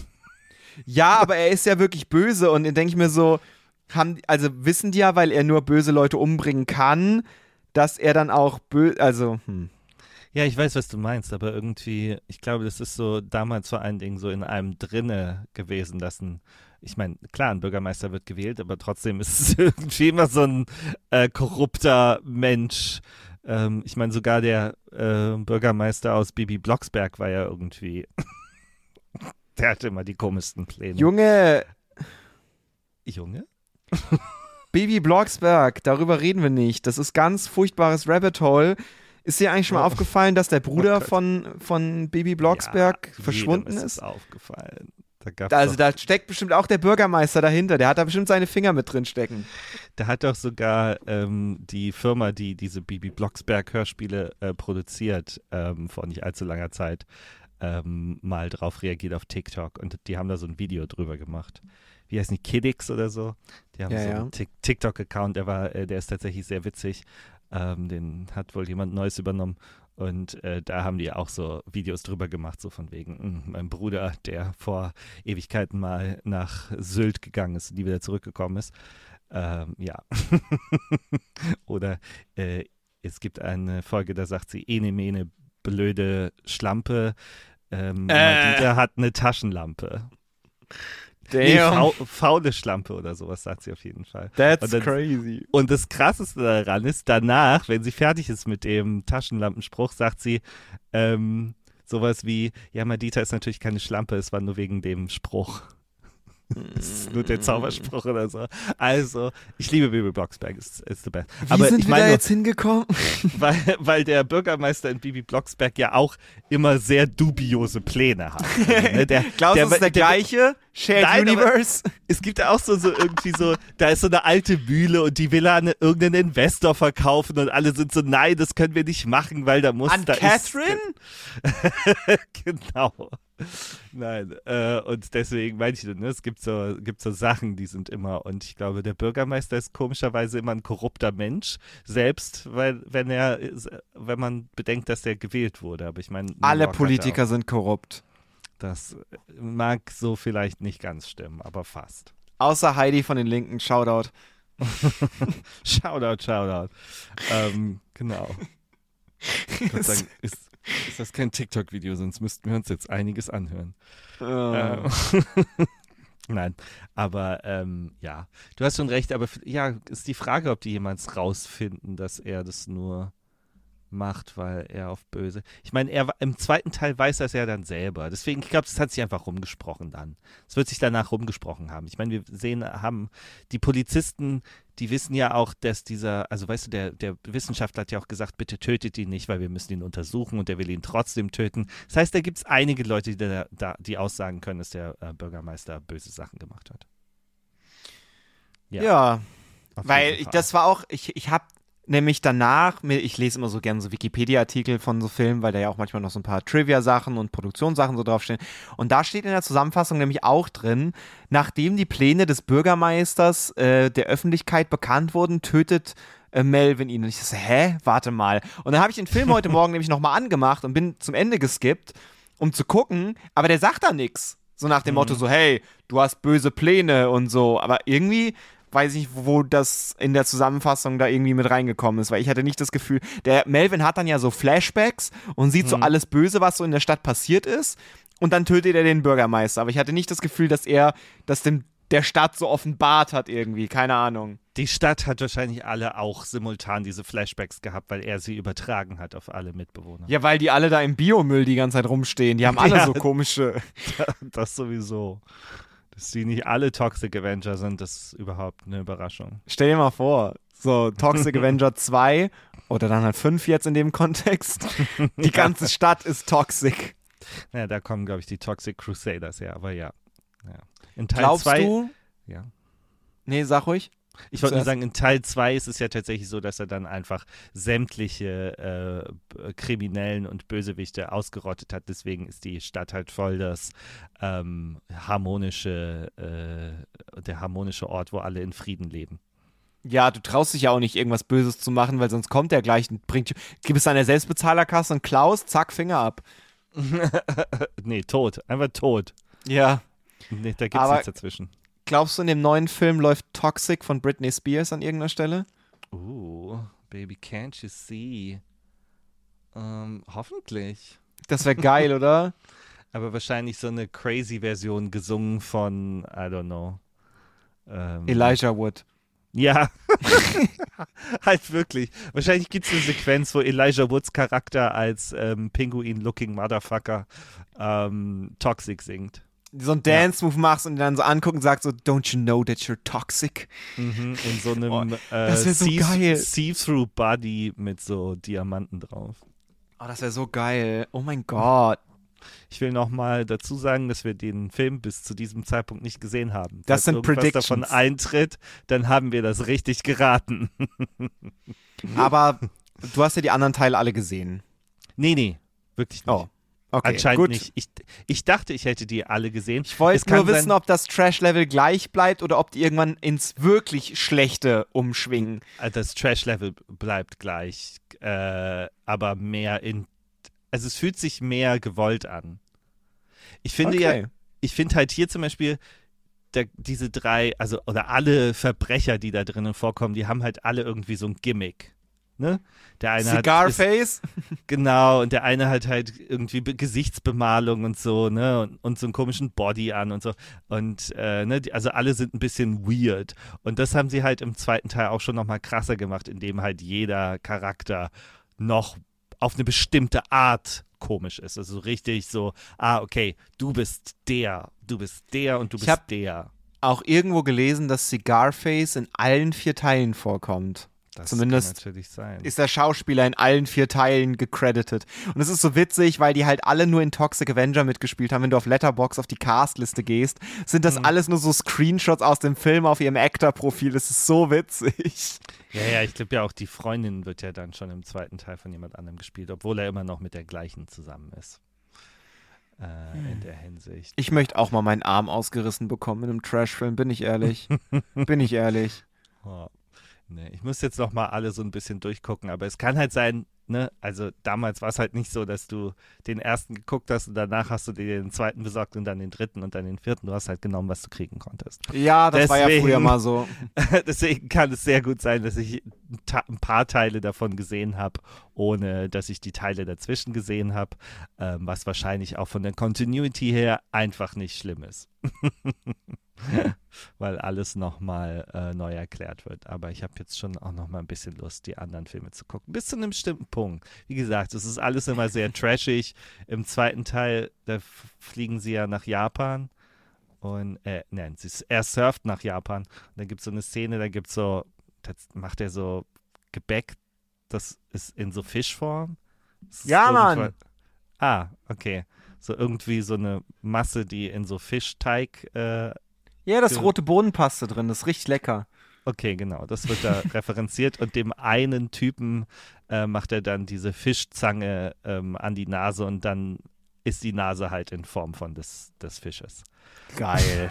Speaker 2: Ja, aber er ist ja wirklich böse. Und dann denke ich mir so, haben, also wissen die ja, weil er nur böse Leute umbringen kann, dass er dann auch böse, also, hm.
Speaker 1: Ja, ich weiß, was du meinst, aber irgendwie, ich glaube, das ist so damals vor allen Dingen so in einem drinne gewesen, dass ein, ich meine, klar, ein Bürgermeister wird gewählt, aber trotzdem ist es irgendwie immer so ein äh, korrupter Mensch. Ähm, ich meine, sogar der äh, Bürgermeister aus Bibi Blocksberg war ja irgendwie, der hatte immer die komischsten Pläne.
Speaker 2: Junge,
Speaker 1: Junge?
Speaker 2: Baby Blocksberg, darüber reden wir nicht. Das ist ganz furchtbares Rabbit Hole. Ist dir eigentlich schon mal
Speaker 1: Oh.
Speaker 2: aufgefallen, dass der Bruder
Speaker 1: Oh Gott.
Speaker 2: von, von Baby Blocksberg
Speaker 1: Ja,
Speaker 2: verschwunden
Speaker 1: jedem
Speaker 2: ist?
Speaker 1: ist aufgefallen. Da gab's
Speaker 2: Also
Speaker 1: doch,
Speaker 2: da steckt bestimmt auch der Bürgermeister dahinter. Der hat da bestimmt seine Finger mit drin stecken.
Speaker 1: da hat doch sogar ähm, die Firma, die diese Bibi Blocksberg-Hörspiele äh, produziert, ähm, vor nicht allzu langer Zeit, ähm, mal drauf reagiert auf TikTok. Und die haben da so ein Video drüber gemacht. Wie heißen die? Kiddix oder so? Die haben
Speaker 2: Ja,
Speaker 1: so
Speaker 2: ja.
Speaker 1: einen Tik- TikTok-Account, der war, äh, der ist tatsächlich sehr witzig. Ähm, den hat wohl jemand Neues übernommen. Und äh, da haben die auch so Videos drüber gemacht, so von wegen, mh, mein Bruder, der vor Ewigkeiten mal nach Sylt gegangen ist und nie wieder zurückgekommen ist. Ähm, ja. Oder äh, es gibt eine Folge, da sagt sie, ene mene blöde Schlampe, ähm,
Speaker 2: Äh.
Speaker 1: Madita hat eine Taschenlampe. Nee,
Speaker 2: Damn,
Speaker 1: fau faule Schlampe oder sowas sagt sie auf jeden Fall.
Speaker 2: that's
Speaker 1: Und dann-
Speaker 2: crazy.
Speaker 1: Und das Krasseste daran ist, danach, wenn sie fertig ist mit dem Taschenlampenspruch, sagt sie ähm, sowas wie, ja, Madita ist natürlich keine Schlampe, es war nur wegen dem Spruch. Das ist nur der Zauberspruch oder so. Also, ich liebe Bibi Blocksberg, ist, ist the best.
Speaker 2: Wie
Speaker 1: Aber
Speaker 2: sind
Speaker 1: ich
Speaker 2: wir
Speaker 1: meine,
Speaker 2: da
Speaker 1: nur,
Speaker 2: jetzt hingekommen?
Speaker 1: weil, weil der Bürgermeister in Bibi Blocksberg ja auch immer sehr dubiose Pläne hat. Also, ne, der,
Speaker 2: Klaus,
Speaker 1: der-
Speaker 2: ist es der,
Speaker 1: der-
Speaker 2: gleiche? Shared
Speaker 1: Nein, aber-
Speaker 2: Universe?
Speaker 1: Es gibt ja auch so, so irgendwie so, da ist so eine alte Mühle und die will er an irgendeinen Investor verkaufen und alle sind so, nein, das können wir nicht machen, weil da muss
Speaker 2: An
Speaker 1: da
Speaker 2: Catherine?
Speaker 1: Ist, genau. Nein, äh, und deswegen meine ich, ne, es gibt so, gibt so Sachen, die sind immer, und ich glaube, der Bürgermeister ist komischerweise immer ein korrupter Mensch, selbst, weil, wenn er, wenn man bedenkt, dass er gewählt wurde, aber ich meine, New
Speaker 2: Alle
Speaker 1: York hat
Speaker 2: Politiker
Speaker 1: auch-
Speaker 2: sind korrupt.
Speaker 1: Das mag so vielleicht nicht ganz stimmen, aber fast.
Speaker 2: Außer Heidi von den Linken, Shoutout.
Speaker 1: Shoutout, Shoutout. Ähm, genau. Ich würde sagen, ist, ist das kein TikTok-Video, sonst müssten wir uns jetzt einiges anhören.
Speaker 2: Äh,
Speaker 1: Ähm, Nein, aber ähm, ja, du hast schon recht, aber f- ja, ist die Frage, ob die jemals rausfinden, dass er das nur macht, weil er auf böse. Ich meine, er wa- im zweiten Teil weiß er es ja dann selber. Deswegen, ich glaube, es hat sich einfach rumgesprochen dann. Es wird sich danach rumgesprochen haben. Ich meine, wir sehen, haben die Polizisten, die wissen ja auch, dass dieser, also weißt du, der, der Wissenschaftler hat ja auch gesagt, bitte tötet ihn nicht, weil wir müssen ihn untersuchen und der will ihn trotzdem töten. Das heißt, da gibt es einige Leute, die, da, da, die aussagen können, dass der äh, Bürgermeister böse Sachen gemacht hat.
Speaker 2: ja,
Speaker 1: Auf
Speaker 2: weil
Speaker 1: jeden
Speaker 2: ich,
Speaker 1: Fall.
Speaker 2: das war auch, ich, ich habe nämlich danach, mir- ich lese immer so gerne so Wikipedia-Artikel von so Filmen, weil da ja auch manchmal noch so ein paar Trivia-Sachen und Produktionssachen so draufstehen. Und da steht in der Zusammenfassung nämlich auch drin, nachdem die Pläne des Bürgermeisters äh, der Öffentlichkeit bekannt wurden, tötet äh, Melvin ihn. Und ich so, hä? Warte mal. Und dann habe ich den Film heute Morgen nämlich nochmal angemacht und bin zum Ende geskippt, um zu gucken, aber der sagt da nichts. So nach dem
Speaker 1: Mhm.
Speaker 2: Motto so, hey, du hast böse Pläne und so. Aber irgendwie weiß ich nicht, wo das in der Zusammenfassung da irgendwie mit reingekommen ist, weil ich hatte nicht das Gefühl, der Melvin hat dann ja so Flashbacks und sieht so
Speaker 1: Mhm.
Speaker 2: alles Böse, was so in der Stadt passiert ist, und dann tötet er den Bürgermeister. Aber ich hatte nicht das Gefühl, dass er das dem der Stadt so offenbart hat irgendwie, keine Ahnung.
Speaker 1: Die Stadt hat wahrscheinlich alle auch simultan diese Flashbacks gehabt, weil er sie übertragen hat auf alle Mitbewohner.
Speaker 2: Ja, weil die alle da im Biomüll die ganze Zeit rumstehen. Die haben alle
Speaker 1: Ja.
Speaker 2: so komische.
Speaker 1: Das sowieso. Dass die nicht alle Toxic Avenger sind, das ist überhaupt eine Überraschung.
Speaker 2: Stell dir mal vor, so Toxic Avenger zwei oder dann halt fünf jetzt in dem Kontext. Die ganze Stadt ist toxic.
Speaker 1: Ja, da kommen, glaube ich, die Toxic Crusaders her, aber ja. ja. In Teil
Speaker 2: Glaubst
Speaker 1: zwei,
Speaker 2: du?
Speaker 1: Ja.
Speaker 2: Nee, sag ruhig.
Speaker 1: Ich wollte nur
Speaker 2: Zuerst.
Speaker 1: sagen, in Teil zwei ist es ja tatsächlich so, dass er dann einfach sämtliche äh, b- Kriminellen und Bösewichte ausgerottet hat. Deswegen ist die Stadt halt voll das ähm, harmonische, äh, der harmonische Ort, wo alle in Frieden leben.
Speaker 2: Ja, du traust dich ja auch nicht, irgendwas Böses zu machen, weil sonst kommt der gleich und bringt. Gib es an der Selbstbezahlerkasse und Klaus, zack, Finger ab.
Speaker 1: Nee, tot. Einfach tot.
Speaker 2: Ja.
Speaker 1: Nee, da gibt es
Speaker 2: Aber-
Speaker 1: nichts dazwischen.
Speaker 2: Glaubst du, in dem neuen Film läuft Toxic von Britney Spears an irgendeiner Stelle?
Speaker 1: Uh, Baby, can't you see? Ähm, hoffentlich.
Speaker 2: Das wäre geil, oder?
Speaker 1: Aber wahrscheinlich so eine crazy Version gesungen von, I don't know. Ähm,
Speaker 2: Elijah Wood.
Speaker 1: Ja, halt wirklich. Wahrscheinlich gibt es eine Sequenz, wo Elijah Woods Charakter als ähm, Pinguin-looking Motherfucker ähm, Toxic singt.
Speaker 2: So einen Dance-Move machst und ihn dann so anguckt und sagt so, don't you know that you're toxic?
Speaker 1: Mhm, in so einem
Speaker 2: Oh,
Speaker 1: äh,
Speaker 2: das wär so
Speaker 1: see-
Speaker 2: geil.
Speaker 1: See-through Body mit so Diamanten drauf.
Speaker 2: Oh, das wäre so geil. Oh mein Gott.
Speaker 1: Ich will noch mal dazu sagen, dass wir den Film bis zu diesem Zeitpunkt nicht gesehen haben.
Speaker 2: Das
Speaker 1: Falls
Speaker 2: sind
Speaker 1: irgendwas
Speaker 2: Predictions.
Speaker 1: davon eintritt, dann haben wir das richtig geraten.
Speaker 2: Aber du hast ja die anderen Teile alle gesehen.
Speaker 1: Nee, nee, wirklich nicht.
Speaker 2: Oh, okay,
Speaker 1: Anscheinend
Speaker 2: gut.
Speaker 1: nicht. Ich, ich dachte, ich hätte die alle gesehen.
Speaker 2: Ich
Speaker 1: Es
Speaker 2: wollte
Speaker 1: kann
Speaker 2: nur wissen,
Speaker 1: sein-
Speaker 2: ob das Trash-Level gleich bleibt oder ob die irgendwann ins wirklich Schlechte umschwingen.
Speaker 1: Äh, Das Trash-Level bleibt gleich, äh, aber mehr in. Also es fühlt sich mehr gewollt an. Ich finde
Speaker 2: Okay.
Speaker 1: ja, ich finde halt hier zum Beispiel der, diese drei, also oder alle Verbrecher, die da drinnen vorkommen, die haben halt alle irgendwie so ein Gimmick. Ne? Der eine hat ist,
Speaker 2: Cigarface?
Speaker 1: genau, und der eine hat halt irgendwie Be- Gesichtsbemalung und so, ne, und, und so einen komischen Body an und so. Und äh, ne, die, also alle sind ein bisschen weird. Und das haben sie halt im zweiten Teil auch schon nochmal krasser gemacht, indem halt jeder Charakter noch auf eine bestimmte Art komisch ist. Also richtig so, ah, okay, du bist der, du bist der und du
Speaker 2: Ich
Speaker 1: bist
Speaker 2: hab-
Speaker 1: der.
Speaker 2: Auch irgendwo gelesen, dass Cigarface in allen vier Teilen vorkommt.
Speaker 1: Das
Speaker 2: Zumindest
Speaker 1: kann natürlich sein.
Speaker 2: Ist der Schauspieler in allen vier Teilen gecredited. Und es ist so witzig, weil die halt alle nur in Toxic Avenger mitgespielt haben. Wenn du auf Letterboxd auf die Castliste gehst, sind das
Speaker 1: Mhm.
Speaker 2: alles nur so Screenshots aus dem Film auf ihrem Actor-Profil. Das ist so witzig.
Speaker 1: Ja, ja, ich glaube ja auch, die Freundin wird ja dann schon im zweiten Teil von jemand anderem gespielt, obwohl er immer noch mit der gleichen zusammen ist. Äh, in der Hinsicht.
Speaker 2: Ich möchte auch mal meinen Arm ausgerissen bekommen in einem Trash-Film, bin ich ehrlich. bin ich ehrlich.
Speaker 1: Oh, nee, ich muss jetzt noch mal alle so ein bisschen durchgucken, aber es kann halt sein, ne, also damals war es halt nicht so, dass du den ersten geguckt hast und danach hast du dir den zweiten besorgt und dann den dritten und dann den vierten. Du hast halt genommen, was du kriegen konntest.
Speaker 2: Ja, das war ja
Speaker 1: Deswegen-
Speaker 2: früher mal so.
Speaker 1: Deswegen kann es sehr gut sein, dass ich ein, Ta- ein paar Teile davon gesehen habe, ohne dass ich die Teile dazwischen gesehen habe, ähm, was wahrscheinlich auch von der Continuity her einfach nicht schlimm ist. Weil alles nochmal äh, neu erklärt wird. Aber ich habe jetzt schon auch nochmal ein bisschen Lust, die anderen Filme zu gucken. Bis zu einem bestimmten Punkt. Wie gesagt, es ist alles immer sehr trashig. Im zweiten Teil, da f- fliegen sie ja nach Japan. Und, äh, nein, sie, s- er surft nach Japan. Und dann gibt es so eine Szene, da gibt es so, da macht er so Gebäck, das ist in so Fischform. Das ist
Speaker 2: Ja, Mann.
Speaker 1: irgendwann- Ah, okay. So irgendwie so eine Masse, die in so Fischteig äh,
Speaker 2: Ja, das
Speaker 1: Ja.
Speaker 2: rote Bohnenpaste drin, das riecht lecker.
Speaker 1: Okay, genau, das wird da referenziert und dem einen Typen äh, macht er dann diese Fischzange ähm, an die Nase und dann ist die Nase halt in Form von des, des Fisches.
Speaker 2: Geil.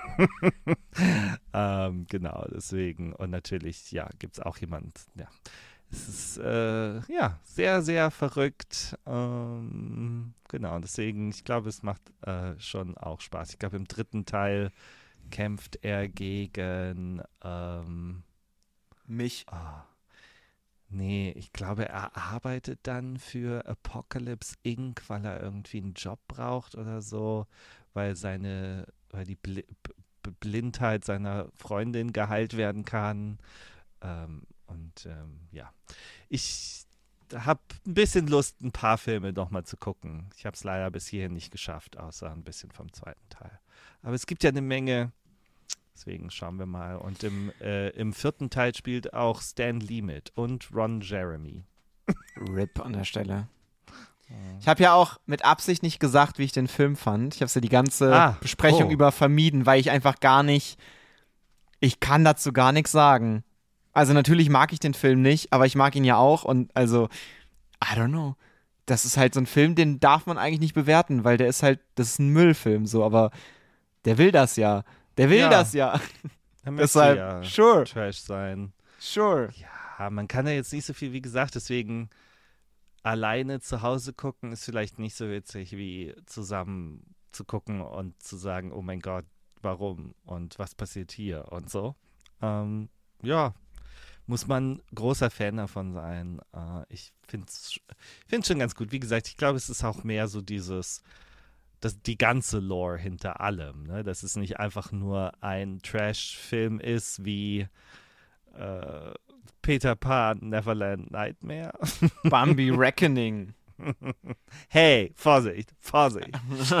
Speaker 1: ähm, genau, deswegen und natürlich, ja, gibt es auch jemand, ja, es ist, äh, ja, sehr, sehr verrückt, ähm, genau, deswegen, ich glaube, es macht äh, schon auch Spaß. Ich glaube, im dritten Teil kämpft er gegen, ähm,
Speaker 2: Mich.
Speaker 1: Ah. Nee, ich glaube, er arbeitet dann für Apocalypse Incorporated, weil er irgendwie einen Job braucht oder so, weil seine, weil die Bli B Blindheit seiner Freundin geheilt werden kann. Ähm, und ähm, ja, ich habe ein bisschen Lust, ein paar Filme nochmal zu gucken. Ich habe es leider bis hierhin nicht geschafft, außer ein bisschen vom zweiten Teil. Aber es gibt ja eine Menge. Deswegen schauen wir mal. Und im, äh, im vierten Teil spielt auch Stan Lee mit und Ron Jeremy.
Speaker 2: R I P an der Stelle. Ich habe ja auch mit Absicht nicht gesagt, wie ich den Film fand. Ich habe es ja die ganze
Speaker 1: Ah,
Speaker 2: Besprechung
Speaker 1: oh.
Speaker 2: über vermieden, weil ich einfach gar nicht, ich kann dazu gar nichts sagen. Also natürlich mag ich den Film nicht, aber ich mag ihn ja auch und also, I don't know. Das ist halt so ein Film, den darf man eigentlich nicht bewerten, weil der ist halt, das ist ein Müllfilm so, aber der will das ja. Der will
Speaker 1: Ja.
Speaker 2: das ja.
Speaker 1: Er möchte
Speaker 2: Deshalb,
Speaker 1: ja
Speaker 2: sure,
Speaker 1: Trash sein.
Speaker 2: sure.
Speaker 1: Ja, man kann ja jetzt nicht so viel, wie gesagt, deswegen alleine zu Hause gucken ist vielleicht nicht so witzig, wie zusammen zu gucken und zu sagen, oh mein Gott, warum und was passiert hier und so. Ähm, ja, muss man großer Fan davon sein. Äh, ich finde es schon ganz gut. Wie gesagt, ich glaube, es ist auch mehr so dieses, das, die ganze Lore hinter allem. Ne? Dass es nicht einfach nur ein Trash-Film ist wie äh, Peter Pan, Neverland Nightmare.
Speaker 2: Bambi Reckoning.
Speaker 1: Hey, Vorsicht, Vorsicht.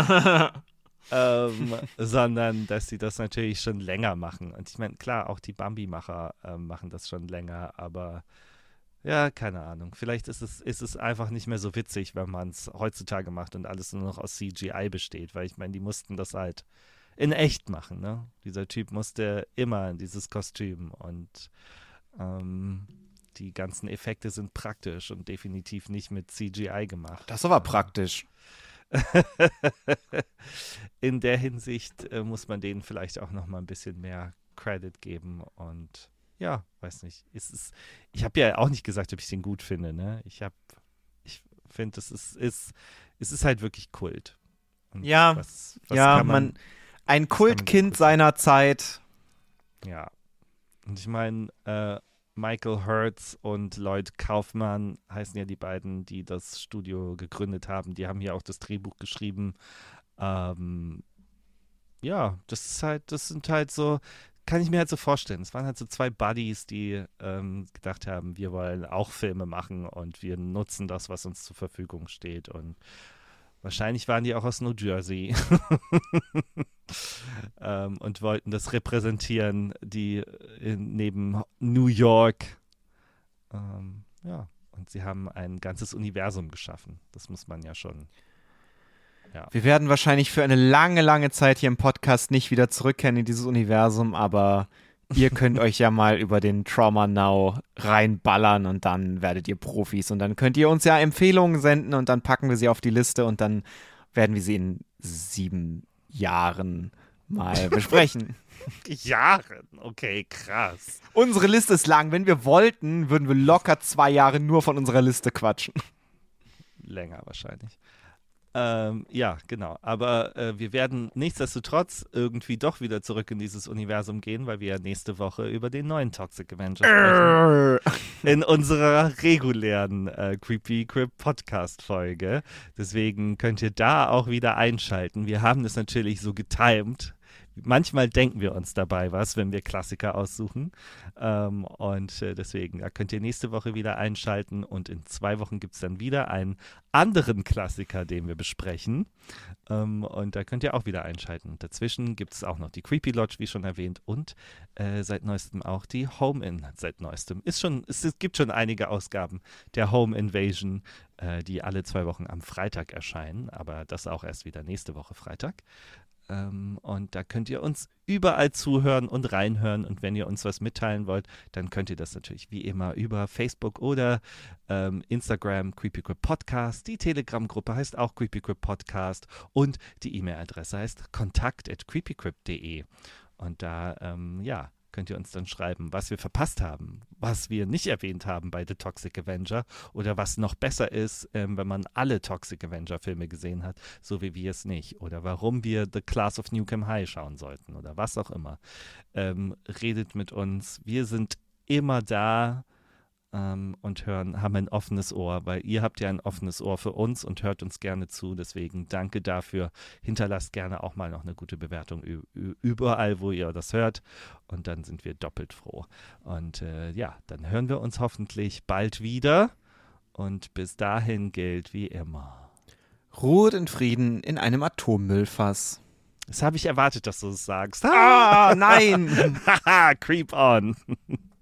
Speaker 1: ähm, sondern, dass sie das natürlich schon länger machen. Und ich meine, klar, auch die Bambi-Macher ähm, machen das schon länger, aber Ja, keine Ahnung. Vielleicht ist es, ist es einfach nicht mehr so witzig, wenn man es heutzutage macht und alles nur noch aus C G I besteht, weil ich meine, die mussten das halt in echt machen, ne? Dieser Typ musste immer in dieses Kostüm und ähm, die ganzen Effekte sind praktisch und definitiv nicht mit C G I gemacht.
Speaker 2: Das ist aber praktisch.
Speaker 1: In der Hinsicht äh, muss man denen vielleicht auch noch mal ein bisschen mehr Credit geben und ja, weiß nicht. Es ist, ich habe ja auch nicht gesagt, ob ich den gut finde, ne? Ich habe, ich finde, es ist, ist, es ist halt wirklich Kult. Und
Speaker 2: Ja,
Speaker 1: was, was
Speaker 2: ja,
Speaker 1: kann man,
Speaker 2: man, ein
Speaker 1: kann man
Speaker 2: Kultkind
Speaker 1: gut-
Speaker 2: seiner Zeit.
Speaker 1: Ja. Und ich meine, äh, Michael Hertz und Lloyd Kaufman heißen ja die beiden, die das Studio gegründet haben. Die haben hier auch das Drehbuch geschrieben. Ähm, ja, das ist halt, das sind halt so, kann ich mir halt so vorstellen. Es waren halt so zwei Buddies, die ähm, gedacht haben, wir wollen auch Filme machen und wir nutzen das, was uns zur Verfügung steht. Und wahrscheinlich waren die auch aus New Jersey ähm, und wollten das repräsentieren, die in, neben New York. Ähm, ja, und sie haben ein ganzes Universum geschaffen. Das muss man ja schon. Ja.
Speaker 2: Wir werden wahrscheinlich für eine lange, lange Zeit hier im Podcast nicht wieder zurückkehren in dieses Universum, aber ihr könnt euch ja mal über den Trauma Now reinballern und dann werdet ihr Profis und dann könnt ihr uns ja Empfehlungen senden und dann packen wir sie auf die Liste und dann werden wir sie in sieben Jahren mal besprechen.
Speaker 1: Jahren, okay, krass.
Speaker 2: Unsere Liste ist lang. Wenn wir wollten, würden wir locker zwei Jahre nur von unserer Liste quatschen.
Speaker 1: Länger wahrscheinlich. Ähm, ja, genau. Aber äh, wir werden nichtsdestotrotz irgendwie doch wieder zurück in dieses Universum gehen, weil wir ja nächste Woche über den neuen Toxic Avenger sprechen. In unserer regulären äh, Creepy Crip Podcast Folge. Deswegen könnt ihr da auch wieder einschalten. Wir haben das natürlich so getimed. Manchmal denken wir uns dabei was, wenn wir Klassiker aussuchen. Ähm, und äh, deswegen, da könnt ihr nächste Woche wieder einschalten. Und in zwei Wochen gibt es dann wieder einen anderen Klassiker, den wir besprechen. Ähm, und da könnt ihr auch wieder einschalten. Dazwischen gibt es auch noch die Creepy Lodge, wie schon erwähnt. Und äh, seit neuestem auch die Home In. Seit neuestem. Ist schon, es, es gibt schon einige Ausgaben der Home Invasion, äh, die alle zwei Wochen am Freitag erscheinen. Aber das auch erst wieder nächste Woche Freitag. Ähm, und da könnt ihr uns überall zuhören und reinhören. Und wenn ihr uns was mitteilen wollt, dann könnt ihr das natürlich wie immer über Facebook oder ähm, Instagram Creepy Crip Podcast. Die Telegram-Gruppe heißt auch Creepy Crip Podcast und die E-Mail-Adresse heißt kontakt at creepycrip punkt de. Und da, ähm, ja, könnt ihr uns dann schreiben, was wir verpasst haben, was wir nicht erwähnt haben bei The Toxic Avenger oder was noch besser ist, ähm, wenn man alle Toxic Avenger Filme gesehen hat, so wie wir es nicht. Oder warum wir The Class of Nukem High schauen sollten oder was auch immer. Ähm, redet mit uns. Wir sind immer da ähm, und hören, haben ein offenes Ohr, weil ihr habt ja ein offenes Ohr für uns und hört uns gerne zu. Deswegen danke dafür. Hinterlasst gerne auch mal noch eine gute Bewertung ü- ü- überall, wo ihr das hört. Und dann sind wir doppelt froh. Und äh, ja, dann hören wir uns hoffentlich bald wieder. Und bis dahin gilt wie immer.
Speaker 2: Ruht in Frieden in einem Atommüllfass.
Speaker 1: Das habe ich erwartet, dass du es sagst.
Speaker 2: Ah, nein!
Speaker 1: Haha, creep on.